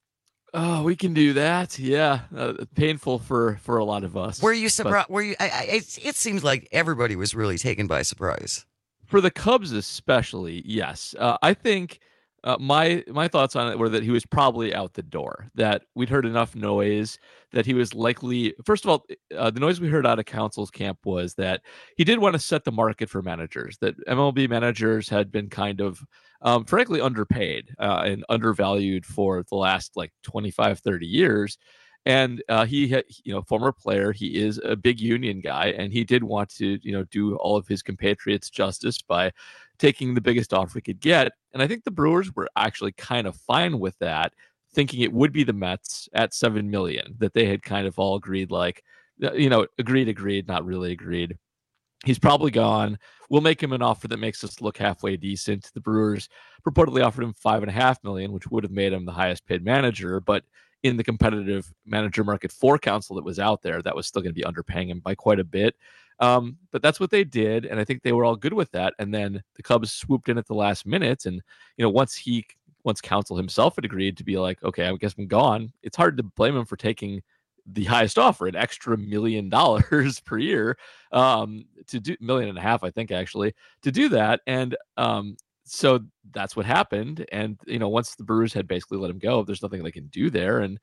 S8: Oh, we can do that. Yeah, uh, painful for for a lot of us.
S18: Were you
S8: but
S18: surprised? Were you? I, I, it, it seems like everybody was really taken by surprise.
S8: For the Cubs, especially, yes. Uh, I think uh, my my thoughts on it were that he was probably out the door. That we'd heard enough noise that he was likely. First of all, uh, the noise we heard out of Counsell's camp was that he did want to set the market for managers. That M L B managers had been kind of, um, frankly, underpaid uh, and undervalued for the last like twenty-five, thirty years. And uh, he, had, you know, former player, he is a big union guy, and he did want to, you know, do all of his compatriots justice by taking the biggest offer he could get. And I think the Brewers were actually kind of fine with that, thinking it would be the Mets at seven million dollars, that they had kind of all agreed, like, you know, agreed, agreed, not really agreed. He's probably gone. We'll make him an offer that makes us look halfway decent. The Brewers purportedly offered him five and a half million, which would have made him the highest paid manager. But in the competitive manager market for Counsell that was out there, that was still going to be underpaying him by quite a bit. Um, but that's what they did, and I think they were all good with that. And then the Cubs swooped in at the last minute, and you know, once he, once Counsell himself had agreed to be like, okay, I guess I'm gone. It's hard to blame him for taking the highest offer, an extra million dollars per year, um, to do million and a half, I think, actually, to do that. And um, so that's what happened. And, you know, once the Brewers had basically let him go, there's nothing they can do there. And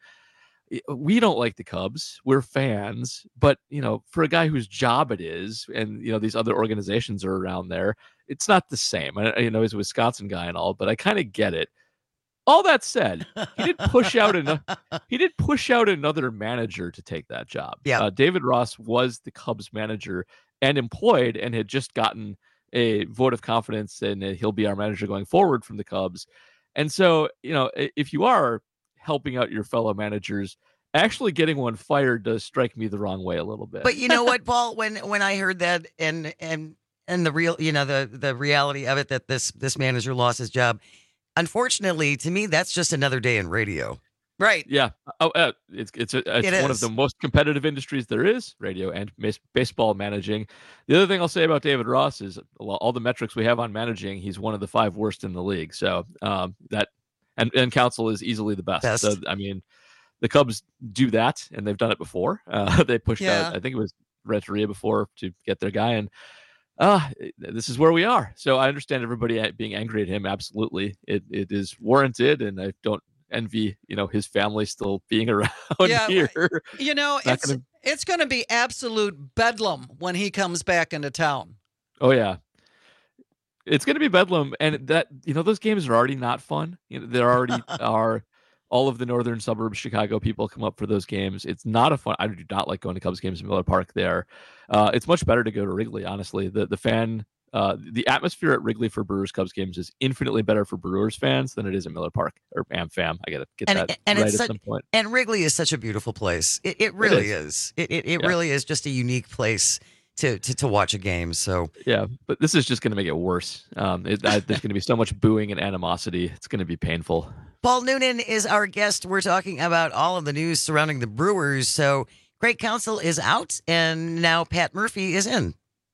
S8: we don't like the Cubs. We're fans. But, you know, for a guy whose job it is, and, you know, these other organizations are around there, it's not the same. I, you know, he's a Wisconsin guy and all, but I kind of get it. All that said, he did push out another. He did push out another manager to take that job.
S18: Yeah,
S8: uh, David Ross was the Cubs manager and employed, and had just gotten a vote of confidence, and he'll be our manager going forward from the Cubs. And so, you know, if you are helping out your fellow managers, actually getting one fired does strike me the wrong way a little bit.
S18: But you know what, Paul? When when I heard that, and and and the real, you know, the the reality of it, that this this manager lost his job. Unfortunately, to me, that's just another day in radio. Right.
S8: Yeah. Oh, uh, it's it's, a, it's
S18: it
S8: one of the most competitive industries there is, radio and base, baseball managing. The other thing I'll say about David Ross is all the metrics we have on managing, he's one of the five worst in the league. So um, that and, and Counsell is easily the best.
S18: best.
S8: So, I mean, the Cubs do that, and they've done it before. Uh, they pushed
S18: Yeah.
S8: out, I think it was Renteria before, to get their guy, and uh, this is where we are. So I understand everybody being angry at him. Absolutely. It it is warranted, and I don't envy, you know, his family still being around
S20: Yeah,
S8: here.
S20: You know,
S8: Not
S20: it's
S8: gonna-
S20: it's going to be absolute bedlam when he comes back into town.
S8: Oh yeah. It's going to be bedlam, and that, you know, those games are already not fun. You know, there already are all of the northern suburbs, Chicago people come up for those games. It's not a fun. I do not like going to Cubs games in Miller Park there. Uh, it's much better to go to Wrigley, honestly. The the fan, uh, the atmosphere at Wrigley for Brewers Cubs games is infinitely better for Brewers fans than it is at Miller Park or AmFam. I got to get
S18: And,
S8: that
S18: and
S8: right
S18: it's
S8: at
S18: such,
S8: some point.
S18: and Wrigley is such a beautiful place. It, it really
S8: is.
S18: is. It it, it
S8: Yeah.
S18: really is just a unique place to to, to watch a game. So
S8: yeah, but this is just going to make it worse. Um, it, I, there's going to be so much booing and animosity. It's going to be painful.
S18: Paul Noonan is our guest. We're talking about all of the news surrounding the Brewers. So Craig Counsell is out, and now Pat Murphy is in.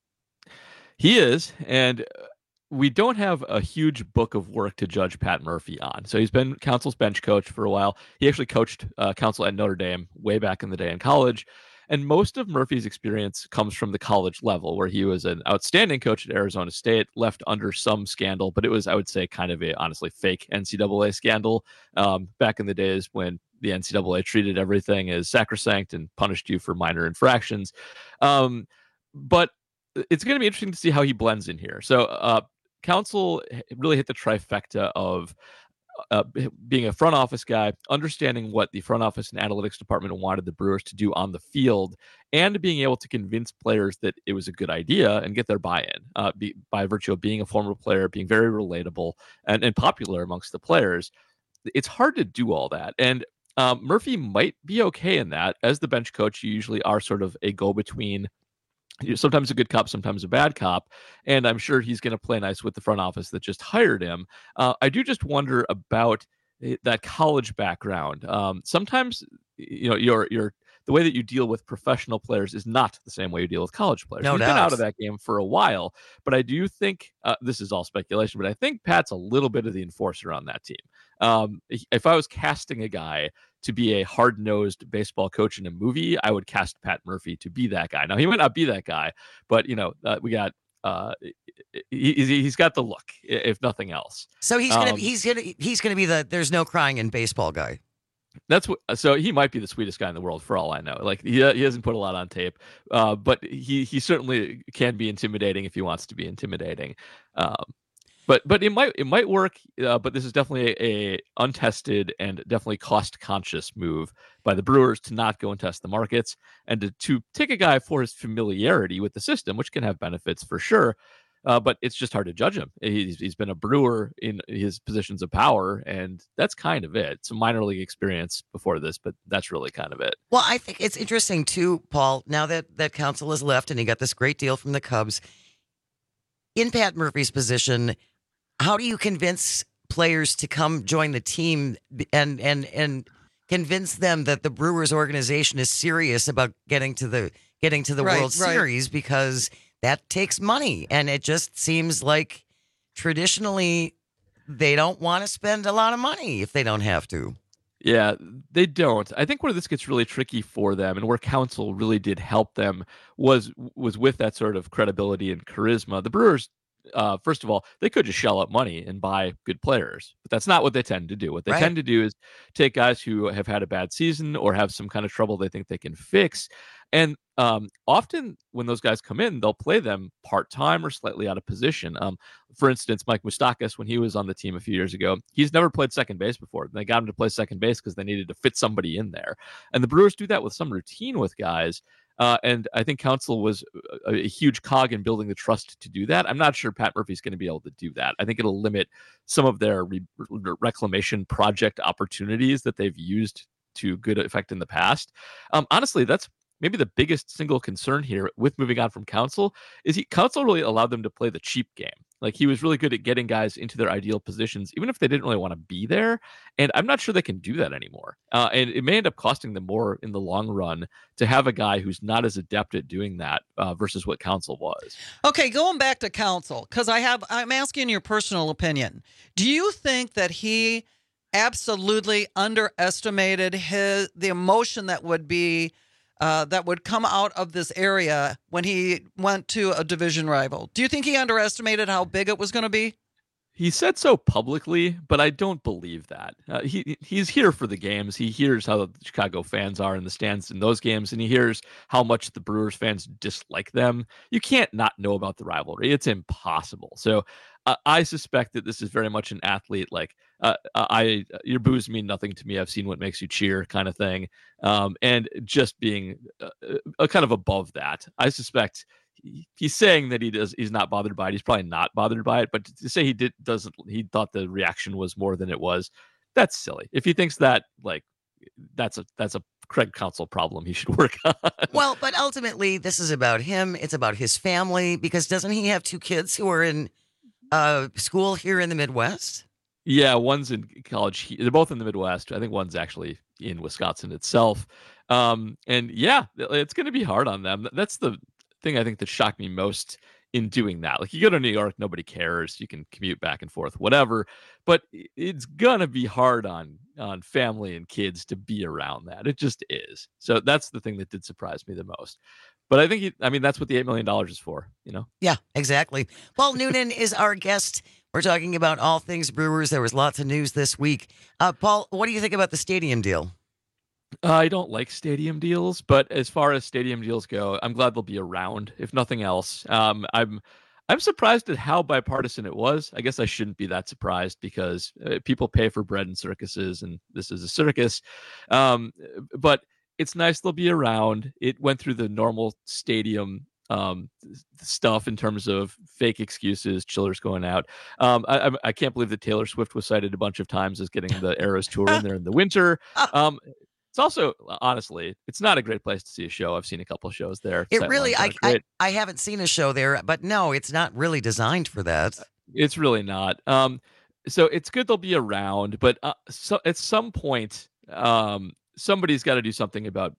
S8: He is, and we don't have a huge book of work to judge Pat Murphy on. So he's been Counsell's bench coach for a while. He actually coached uh, Counsell at Notre Dame way back in the day in college. And most of Murphy's experience comes from the college level, where he was an outstanding coach at Arizona State, left under some scandal, but it was, I would say, kind of a honestly fake N C double A scandal um, back in the days when the N C double A treated everything as sacrosanct and punished you for minor infractions. Um, but it's going to be interesting to see how he blends in here. So uh, Counsell really hit the trifecta of uh, being a front office guy, understanding what the front office and analytics department wanted the Brewers to do on the field, and being able to convince players that it was a good idea and get their buy-in uh, be, by virtue of being a former player, being very relatable and, and popular amongst the players. It's hard to do all that. And um, Murphy might be okay in that. As the bench coach, you usually are sort of a go-between, sometimes a good cop, sometimes a bad cop. And I'm sure he's going to play nice with the front office that just hired him. Uh, I do just wonder about that college background. Um, sometimes, you know, your your the way that you deal with professional players is not the same way you deal with college players.
S18: No
S8: He's
S18: doubt.
S8: been out of that game for a while, but I do think uh, this is all speculation, but I think Pat's a little bit of the enforcer on that team. Um, if I was casting a guy to be a hard-nosed baseball coach in a movie, I would cast Pat Murphy to be that guy. Now, he might not be that guy, but, you know, uh, we got uh, he, he's got the look, if nothing else.
S18: So he's gonna
S8: Um,
S18: he's gonna he's gonna be the there's no crying in baseball guy.
S8: That's what. So he might be the sweetest guy in the world for all I know. Like he he hasn't put a lot on tape, uh, but he he certainly can be intimidating if he wants to be intimidating. Um, but but it might it might work. Uh, but this is definitely a, a untested and definitely cost conscious move by the Brewers to not go and test the markets and to to take a guy for his familiarity with the system, which can have benefits for sure. Uh, but it's just hard to judge him. He's, he's been a Brewer in his positions of power, and that's kind of it. Some minor league experience before this, but that's really kind of it.
S18: Well, I think it's interesting too, Paul. Now that that Counsell has left and he got this great deal from the Cubs, in Pat Murphy's position, how do you convince players to come join the team and and and convince them that the Brewers organization is serious about getting to the getting to the
S20: Right,
S18: World
S20: right.
S18: Series, because that takes money, and it just seems like traditionally they don't want to spend a lot of money if they don't have to.
S8: Yeah, they don't. I think where this gets really tricky for them, and where Counsell really did help them, was was with that sort of credibility and charisma. The Brewers, uh, first of all, they could just shell out money and buy good players, but that's not what they tend to do. What they
S18: Right.
S8: tend to do is take guys who have had a bad season or have some kind of trouble they think they can fix. And um, often when those guys come in, they'll play them part-time or slightly out of position. Um, for instance, Mike Moustakas, when he was on the team a few years ago, he's never played second base before. They got him to play second base because they needed to fit somebody in there. And the Brewers do that with some routine with guys. Uh, and I think Counsell was a, a huge cog in building the trust to do that. I'm not sure Pat Murphy's going to be able to do that. I think it'll limit some of their re- reclamation project opportunities that they've used to good effect in the past. Um, honestly, that's maybe the biggest single concern here with moving on from Counsell is he Counsell really allowed them to play the cheap game. Like he was really good at getting guys into their ideal positions, even if they didn't really want to be there. And I'm not sure they can do that anymore. Uh, and it may end up costing them more in the long run to have a guy who's not as adept at doing that uh, versus what Counsell was.
S20: Okay, going back to Counsell, because I have, I'm asking your personal opinion. Do you think that he absolutely underestimated his the emotion that would be uh, that would come out of this area when he went to a division rival? Do you think he underestimated how big it was going to be?
S8: He said so publicly, but I don't believe that. Uh, he he's here for the games. He hears how the Chicago fans are in the stands in those games, and he hears how much the Brewers fans dislike them. You can't not know about the rivalry. It's impossible. So uh, I suspect that this is very much an athlete, like uh, I your boos mean nothing to me. I've seen what makes you cheer, kind of thing, um, and just being uh, uh, kind of above that. I suspect. He's saying that he does. He's not bothered by it. He's probably not bothered by it. But to say he did doesn't. He thought the reaction was more than it was. That's silly. If he thinks that, like, that's a that's a Craig Counsell problem he should work on.
S18: Well, but ultimately, this is about him. It's about his family, because doesn't he have two kids who are in uh, school here in the Midwest?
S8: Yeah, one's in college. They're both in the Midwest. I think one's actually in Wisconsin itself. Um, and yeah, it's going to be hard on them. That's the thing I think that shocked me most in doing that. Like, you go to New York, nobody cares. You can commute back and forth, whatever. But it's going to be hard on on family and kids to be around that. It just is. So that's the thing that did surprise me the most. But I think, he, I mean, that's what the eight million dollars is for, you know?
S18: Yeah, exactly. Paul Noonan is our guest. We're talking about all things Brewers. There was lots of news this week. Uh, Paul, what do you think about the stadium deal?
S8: I don't like stadium deals, but as far as stadium deals go, I'm glad they'll be around, if nothing else. Um, I'm I'm surprised at how bipartisan it was. I guess I shouldn't be that surprised, because uh, people pay for bread in circuses, and this is a circus. Um, but it's nice they'll be around. It went through the normal stadium um, stuff in terms of fake excuses, chillers going out. Um, I, I, I can't believe that Taylor Swift was cited a bunch of times as getting the Eras tour in there in the winter. Um, It's also, honestly, it's not a great place to see a show. I've seen a couple of shows there.
S18: It really, I, I I haven't seen a show there, but no, it's not really designed for that.
S8: It's really not. Um, so it's good they'll be around, but uh, so at some point, um, somebody's got to do something about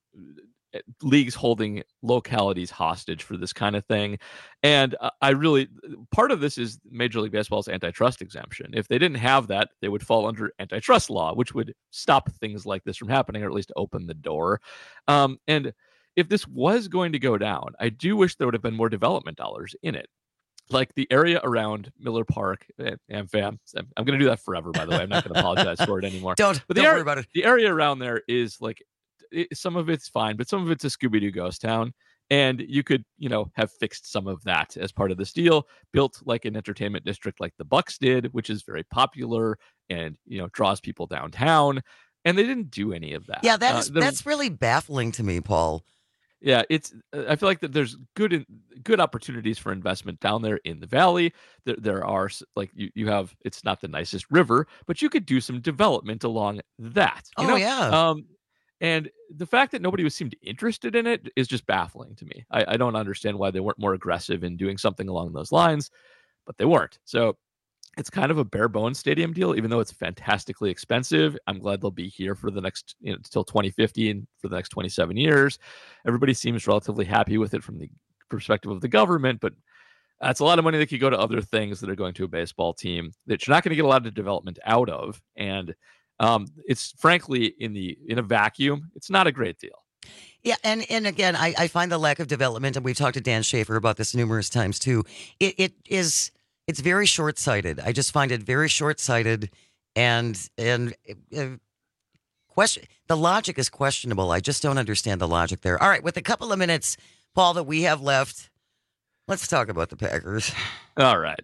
S8: leagues holding localities hostage for this kind of thing. And uh, I really, part of this is Major League Baseball's antitrust exemption. If they didn't have that, they would fall under antitrust law, which would stop things like this from happening, or at least open the door. Um, and if this was going to go down, I do wish there would have been more development dollars in it. Like the area around Miller Park, and fam, I'm going to do that forever, by the way. I'm not going to apologize for it anymore.
S18: Don't,
S8: but the
S18: don't
S8: area,
S18: worry about it.
S8: The area around there is like, It, some of it's fine, but some of it's a Scooby-Doo ghost town. And you could, you know, have fixed some of that as part of this deal, built like an entertainment district like the Bucks did, which is very popular and, you know, draws people downtown. And they didn't do any of that.
S18: Yeah, that is,
S8: uh, the,
S18: that's really baffling to me, Paul.
S8: Yeah, it's. I feel like that there's good in, good opportunities for investment down there in the valley. There, there are like you, you have. It's not the nicest river, but you could do some development along that. You
S18: oh
S8: know?
S18: yeah.
S8: Um, And the fact that nobody was seemed interested in it is just baffling to me. I, I don't understand why they weren't more aggressive in doing something along those lines, but they weren't. So it's kind of a bare bones stadium deal, even though it's fantastically expensive. I'm glad they'll be here for the next, you know, until twenty fifty and for the next twenty-seven years. Everybody seems relatively happy with it from the perspective of the government, but that's a lot of money that could go to other things that are going to a baseball team that you're not going to get a lot of development out of. And Um, it's frankly in the in a vacuum, it's not a great deal.
S18: Yeah, and and again, I, I find the lack of development, and we've talked to Dan Schaefer about this numerous times too. It it is it's very short sighted. I just find it very short sighted, and and uh, question the logic is questionable. I just don't understand the logic there. All right, with a couple of minutes, Paul, that we have left, let's talk about the Packers.
S8: All right,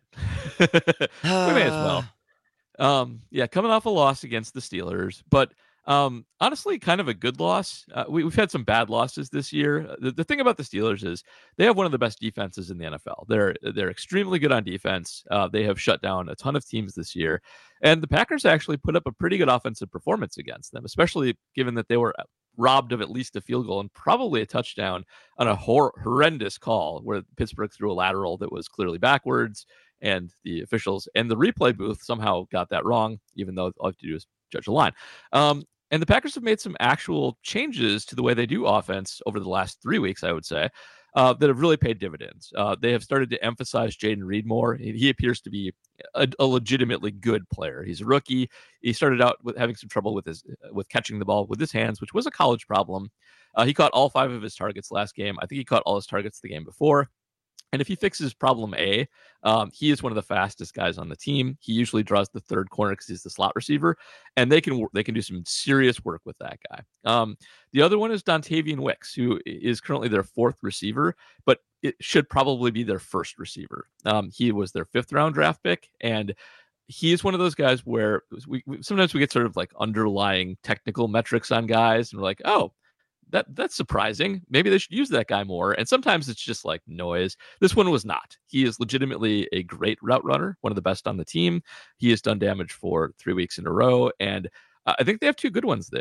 S8: we may as well. Um, yeah, coming off a loss against the Steelers, but um, honestly, kind of a good loss. Uh, we, we've had some bad losses this year. The, the thing about the Steelers is they have one of the best defenses in the N F L. They're they're extremely good on defense. Uh, they have shut down a ton of teams this year, and the Packers actually put up a pretty good offensive performance against them, especially given that they were robbed of at least a field goal and probably a touchdown on a hor- horrendous call where Pittsburgh threw a lateral that was clearly backwards. And the officials and the replay booth somehow got that wrong, even though all you have to do is judge a line. Um, and the Packers have made some actual changes to the way they do offense over the last three weeks, I would say, uh, that have really paid dividends. Uh, they have started to emphasize Jaden Reed more. He, he appears to be a, a legitimately good player. He's a rookie. He started out with having some trouble with his with catching the ball with his hands, which was a college problem. Uh, he caught all five of his targets last game. I think he caught all his targets the game before. And if he fixes problem A, um, he is one of the fastest guys on the team. He usually draws the third corner because he's the slot receiver, and they can they can do some serious work with that guy. Um, the other one is Dontavian Wicks, who is currently their fourth receiver, but it should probably be their first receiver. Um, he was their fifth round draft pick, and he is one of those guys where we, we sometimes we get sort of like underlying technical metrics on guys, and we're like, oh, that that's surprising. Maybe they should use that guy more. And sometimes it's just like noise. This one was not. He is legitimately a great route runner, one of the best on the team. He has done damage for three weeks in a row. And uh, I think they have two good ones there.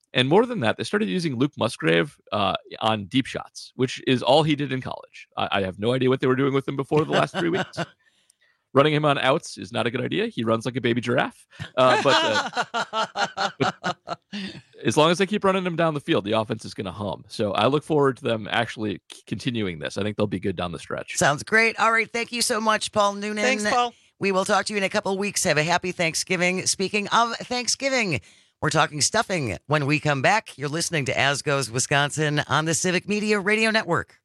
S8: And more than that, they started using Luke Musgrave uh, on deep shots, which is all he did in college. I, I have no idea what they were doing with him before the last three weeks. Running him on outs is not a good idea. He runs like a baby giraffe. Uh, but, uh, but as long as they keep running him down the field, the offense is going to hum. So I look forward to them actually c- continuing this. I think they'll be good down the stretch.
S18: Sounds great. All right. Thank you so much, Paul Noonan.
S20: Thanks, Paul.
S18: We will talk to you in a couple of weeks. Have a happy Thanksgiving. Speaking of Thanksgiving, we're talking stuffing when we come back. You're listening to As Goes Wisconsin on the Civic Media Radio Network.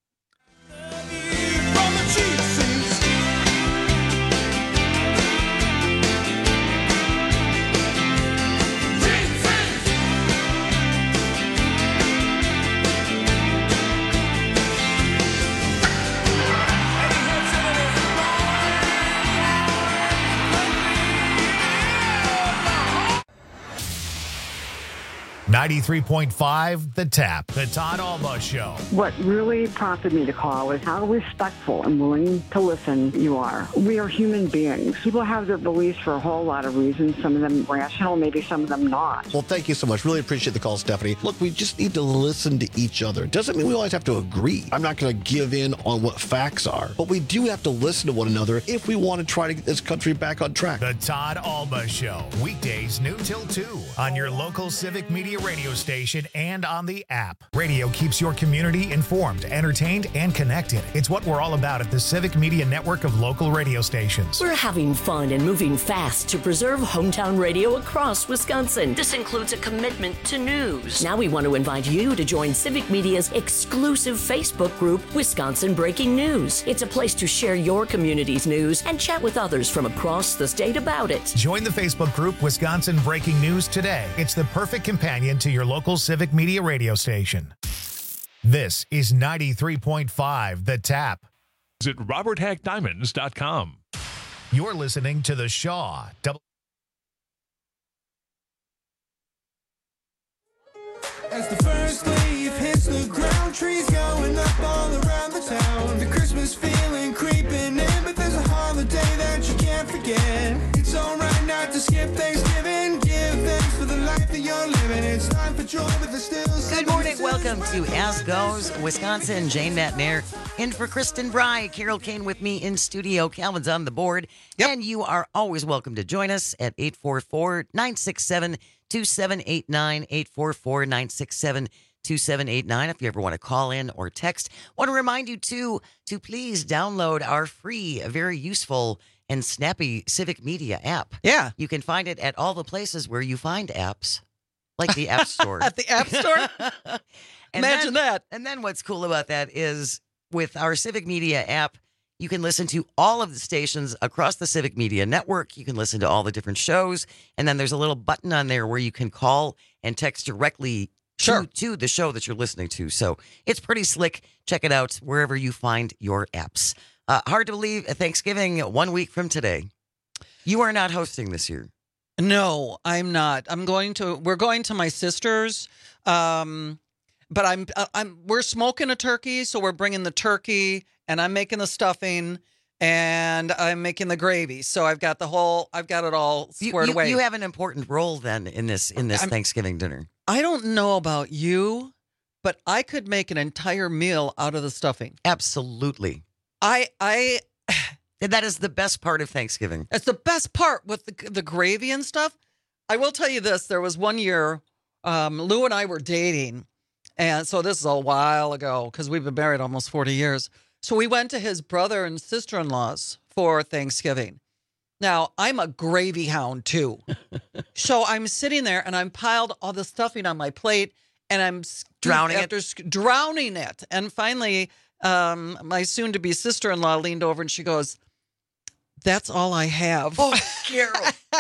S9: ninety-three point five The Tap, The Todd Alba Show.
S10: What really prompted me to call is how respectful and willing to listen you are. We are human beings. People have their beliefs for a whole lot of reasons, some of them rational, maybe some of them not.
S11: Well, thank you so much. Really appreciate the call, Stephanie. Look, we just need to listen to each other. Doesn't mean we always have to agree. I'm not going to give in on what facts are, but we do have to listen to one another if we want to try to get this country back on track.
S9: The Todd Alba Show, weekdays noon till two on your local Civic Media radio station and on the app. Radio keeps your community informed, entertained, and connected. It's what we're all about at the Civic Media Network of local radio stations.
S12: We're having fun and moving fast to preserve hometown radio across Wisconsin. This includes a commitment to news. Now we want to invite you to join Civic Media's exclusive Facebook group, Wisconsin Breaking News. It's a place to share your community's news and chat with others from across the state about it.
S9: Join the Facebook group Wisconsin Breaking News today. It's the perfect companion to your local Civic Media radio station. This is ninety-three point five The Tap.
S15: Visit robert hack diamonds dot com.
S9: You're listening to The Shaw. Double-
S2: As the first leaf hits the ground, trees going up all around the town. The Christmas feeling creeping in, but there's a holiday that you can't forget. It's alright not to skip Thanksgiving. Give thanks for the life that you're living. It's time for joy, but there's still
S18: Good morning. Welcome to As Goes Wisconsin. Jane Matnair in for Kristen Bry. Carol Kane with me in studio. Calvin's on the board. Yep. And you are always welcome to join us at eight four four, nine six seven, two seven eight nine, eight four four, nine six seven, two seven eight nine if you ever want to call in or text. Want to remind you, too, to please download our free, very useful and snappy Civic Media app.
S20: Yeah.
S18: You can find it at all the places where you find apps, like the App Store.
S20: At the App Store? Imagine
S18: then,
S20: that.
S18: And then what's cool about that is with our Civic Media app, you can listen to all of the stations across the Civic Media Network. You can listen to all the different shows. And then there's a little button on there where you can call and text directly
S20: sure.
S18: to, to the show that you're listening to. So it's pretty slick. Check it out wherever you find your apps. Uh, hard to believe, Thanksgiving, one week from today. You are not hosting this year.
S20: No, I'm not. I'm going to. We're going to my sister's, um, but I'm. I'm. We're smoking a turkey, so we're bringing the turkey, and I'm making the stuffing, and I'm making the gravy. So I've got the whole. I've got it all squared
S18: you, you,
S20: away.
S18: You have an important role then in this in this I'm, Thanksgiving dinner.
S20: I don't know about you, but I could make an entire meal out of the stuffing.
S18: Absolutely.
S20: I. I.
S18: And that is the best part of Thanksgiving.
S20: It's the best part with the, the gravy and stuff. I will tell you this. There was one year, um, Lou and I were dating. And so this is a while ago because we've been married almost forty years. So we went to his brother and sister-in-law's for Thanksgiving. Now, I'm a gravy hound too. So I'm sitting there and I'm piled all the stuffing on my plate and I'm
S18: drowning
S20: after,
S18: it.
S20: Drowning it. And finally, um, my soon-to-be sister-in-law leaned over and she goes, "That's all I have."
S18: Oh, Carol.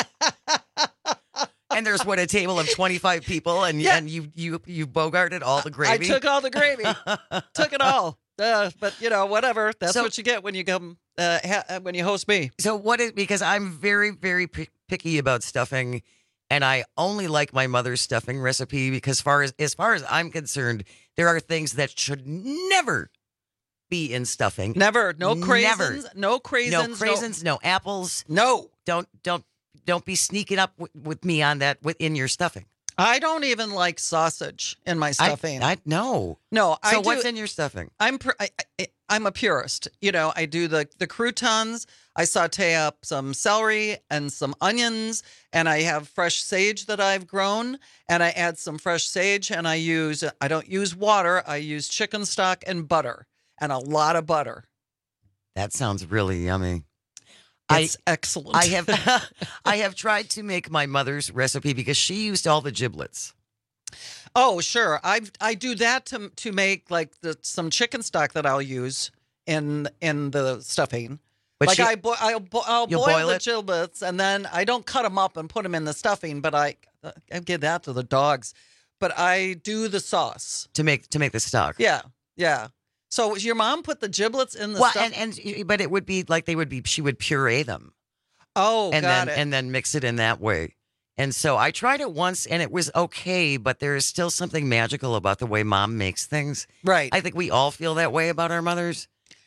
S18: And there's what, a table of twenty-five people, and
S20: yeah.
S18: and you you you bogarted all the gravy.
S20: I took all the gravy, took it all. Uh, but you know, whatever. That's
S18: so,
S20: what you get when you come uh, ha- when you host me.
S18: So what is, because I'm very very p- picky about stuffing, and I only like my mother's stuffing recipe because far as as far as I'm concerned, there are things that should never be in stuffing.
S20: Never. No craisins.
S18: Never.
S20: No craisins.
S18: No craisins. No, no apples.
S20: No.
S18: Don't don't don't be sneaking up w- with me on that within your stuffing.
S20: I don't even like sausage in my stuffing.
S18: I, I no.
S20: No, I
S18: So
S20: do,
S18: what's in your stuffing?
S20: I'm pr- I, I, I'm a purist. You know, I do the the croutons. I saute up some celery and some onions, and I have fresh sage that I've grown, and I add some fresh sage, and I use I don't use water. I use chicken stock and butter, and a lot of butter.
S18: That sounds really yummy.
S20: It's I, excellent.
S18: I have I have tried to make my mother's recipe because she used all the giblets.
S20: Oh, sure. I I do that to to make like the some chicken stock that I'll use in in the stuffing.
S18: But
S20: like
S18: she,
S20: I bo- I'll, bo- I'll boil,
S18: boil
S20: the
S18: it?
S20: giblets, and then I don't cut them up and put them in the stuffing, but I I give that to the dogs. But I do the sauce
S18: to make to make the stock.
S20: Yeah, yeah. So your mom put the giblets in the
S18: well,
S20: stuff?
S18: and and but it would be like they would be. She would puree them.
S20: Oh,
S18: and
S20: got
S18: then
S20: it.
S18: and then mix it in that way. And so I tried it once, and it was okay, but there is still something magical about the way Mom makes things.
S20: Right.
S18: I think we all feel that way about our mothers.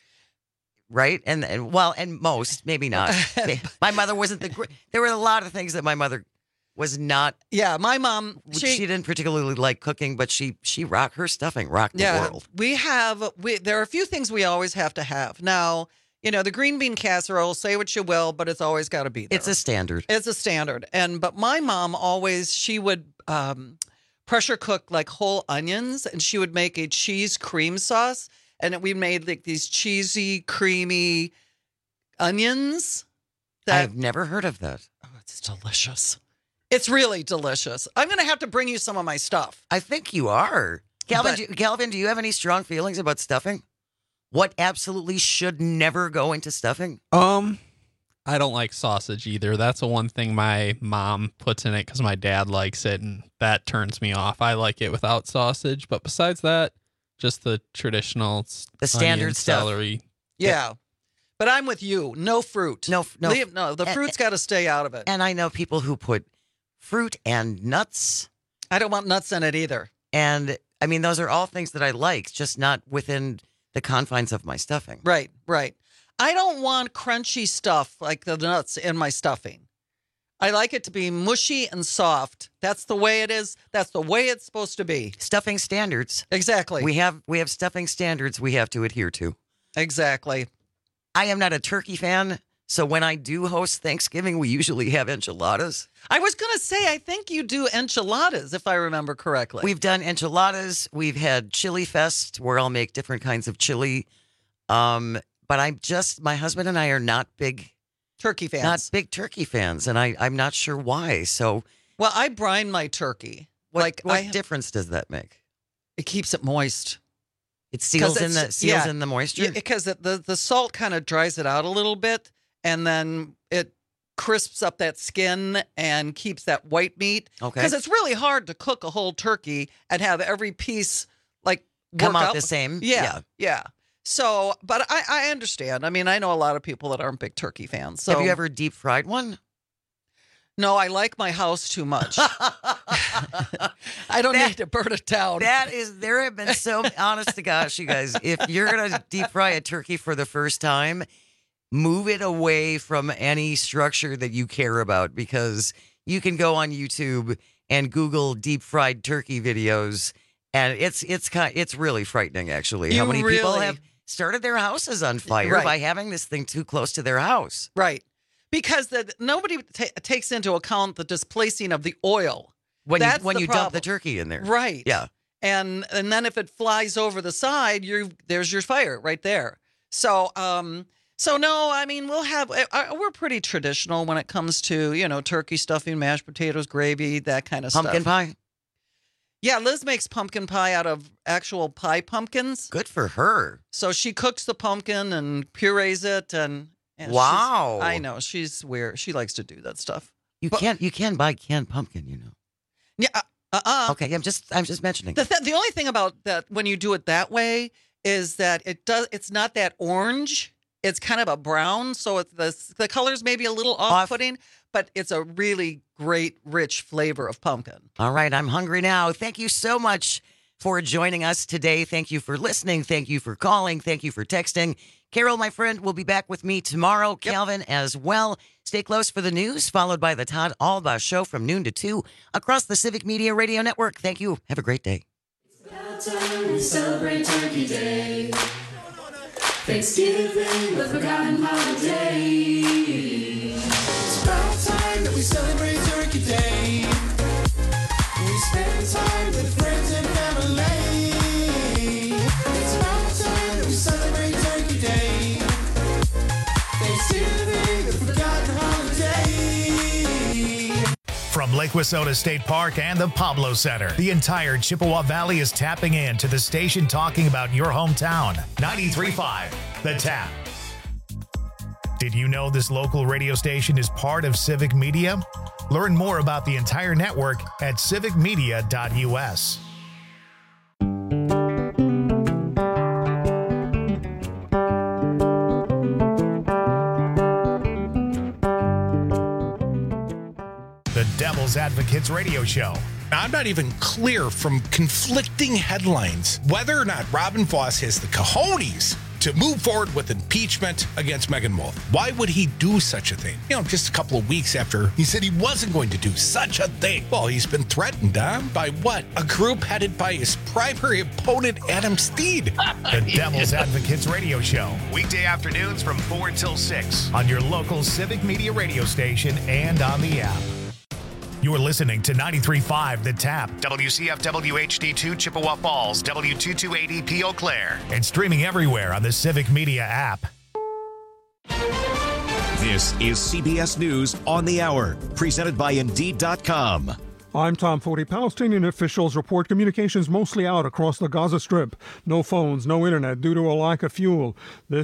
S18: Right? And, and well, and most, maybe not. My mother wasn't the great. There were a lot of things that my mother was not.
S20: Yeah, my mom.
S18: She, she didn't particularly like cooking, but she she rocked her stuffing, rocked the
S20: Yeah,
S18: world.
S20: we have. We there are a few things we always have to have. Now, you know, the green bean casserole. Say what you will, but it's always got to be there.
S18: It's a standard.
S20: It's a standard. And but my mom always she would um, pressure cook like whole onions, and she would make a cheese cream sauce, and we made like these cheesy, creamy onions. That,
S18: I've never heard of that.
S20: Oh, it's delicious. It's really delicious. I'm going to have to bring you some of my stuff.
S18: I think you are. Calvin,
S20: But-
S18: do, Calvin, do you have any strong feelings about stuffing? What absolutely should never go into stuffing?
S3: Um, I don't like sausage either. That's the one thing my mom puts in it because my dad likes it, and that turns me off. I like it without sausage, but besides that, just the traditional,
S18: the standard
S3: onion,
S18: stuff.
S3: celery.
S20: Yeah. But I'm with you. No fruit.
S18: No, no,
S20: Leave, no. The
S18: and-
S20: fruit's got to stay out of it.
S18: And I know people who put fruit and nuts.
S20: I don't want nuts in it either.
S18: And I mean, those are all things that I like, just not within the confines of my stuffing.
S20: Right, right. I don't want crunchy stuff like the nuts in my stuffing. I like it to be mushy and soft. That's the way it is. That's the way it's supposed to be.
S18: Stuffing standards.
S20: Exactly.
S18: We have we have stuffing standards we have to adhere to.
S20: Exactly.
S18: I am not a turkey fan, so when I do host Thanksgiving, we usually have enchiladas.
S20: I was going to say, I think you do enchiladas, if I remember correctly.
S18: We've done enchiladas. We've had Chili Fest, where I'll make different kinds of chili. Um, but I'm just, my husband and I are not big
S20: turkey fans.
S18: Not big turkey fans, and I, I'm not sure why. So,
S20: well, I brine my turkey.
S18: What,
S20: like,
S18: what
S20: I,
S18: difference does that make?
S20: It keeps it moist.
S18: It seals in the seals
S20: yeah,
S18: in the moisture.
S20: Yeah, because the, the the salt kind of dries it out a little bit, and then it crisps up that skin and keeps that white meat.
S18: Okay.
S20: Because it's really hard to cook a whole turkey and have every piece like
S18: Come
S20: work
S18: out
S20: up.
S18: the same.
S20: Yeah,
S18: Yeah.
S20: yeah. So, but I I understand. I mean, I know a lot of people that aren't big turkey fans. So
S18: Have you ever deep fried one?
S20: No, I like my house too much. I don't
S18: That-
S20: need to burn it down.
S18: That is, there have been so, honest to gosh, you guys, if you're going to deep fry a turkey for the first time, move it away from any structure that you care about, because you can go on YouTube and Google deep fried turkey videos, and it's it's kind it's really frightening, actually. How
S20: You
S18: many people
S20: really-
S18: have started their houses on fire
S20: Right.
S18: by having this thing too close to their house?
S20: Right. Because the, nobody ta- takes into account the displacing of the oil.
S18: When you
S20: That's
S18: when
S20: the
S18: you dump
S20: problem.
S18: the turkey in there,
S20: Right.
S18: Yeah.
S20: And and then if it flies over the side, you there's your fire right there. So um so no, I mean we'll have uh, uh, we're pretty traditional when it comes to, you know, turkey stuffing, mashed potatoes, gravy, that kind of
S18: Pumpkin
S20: stuff.
S18: pie.
S20: Yeah, Liz makes pumpkin pie out of actual pie pumpkins.
S18: Good for her.
S20: So she cooks the pumpkin and purees it and, and she's-
S18: Wow.
S20: I know, she's weird. She likes to do that stuff.
S18: You
S20: But-
S18: can't you can buy canned pumpkin, you know.
S20: Yeah, uh, uh-uh.
S18: Okay, I'm just I'm just mentioning.
S20: The th- the only thing about that when you do it that way is that it does it's not that orange. It's kind of a brown, so it's the the color's maybe a little off-putting, but it's a really great, rich flavor of pumpkin.
S18: All right, I'm hungry now. Thank you so much for joining us today. Thank you for listening. Thank you for calling. Thank you for texting. Carol, my friend, will be back with me tomorrow. Yep. Calvin as well. Stay close for the news, followed by the Todd Albaugh Show from noon to two across the Civic Media Radio Network. Thank you. Have a great day.
S2: It's about time we celebrate Turkey Day. Thanksgiving, the forgotten holiday. It's about time that we celebrate Turkey Day. We spend time with friends and family. It's about time that we celebrate Turkey Day. Thanksgiving, the forgotten holiday.
S9: From Lake Wissota State Park and the Pablo Center, the entire Chippewa Valley is tapping in to the station talking about your hometown. ninety-three point five, The Tap. Did you know this local radio station is part of Civic Media? Learn more about the entire network at civic media dot U S. The Devil's Advocates Radio Show.
S4: I'm not even clear from conflicting headlines whether or not Robin Voss has the cojones to move forward with impeachment against Megan Wolf. Why would he do such a thing? You know, just a couple of weeks after he said he wasn't going to do such a thing. Well, he's been threatened, huh? By what? A group headed by his primary opponent, Adam Steed.
S9: The Devil's Advocates Radio Show. Weekday afternoons from four until six on your local Civic Media radio station and on the app. You're listening to ninety-three point five The Tap, W C F W H D two Chippewa Falls, W two twenty P Eau Claire, and streaming everywhere on the Civic Media app.
S17: This is C B S News on the Hour, presented by Indeed dot com.
S1: I'm Tom Foti. Palestinian officials report communications mostly out across the Gaza Strip. No phones, no internet due to a lack of fuel. This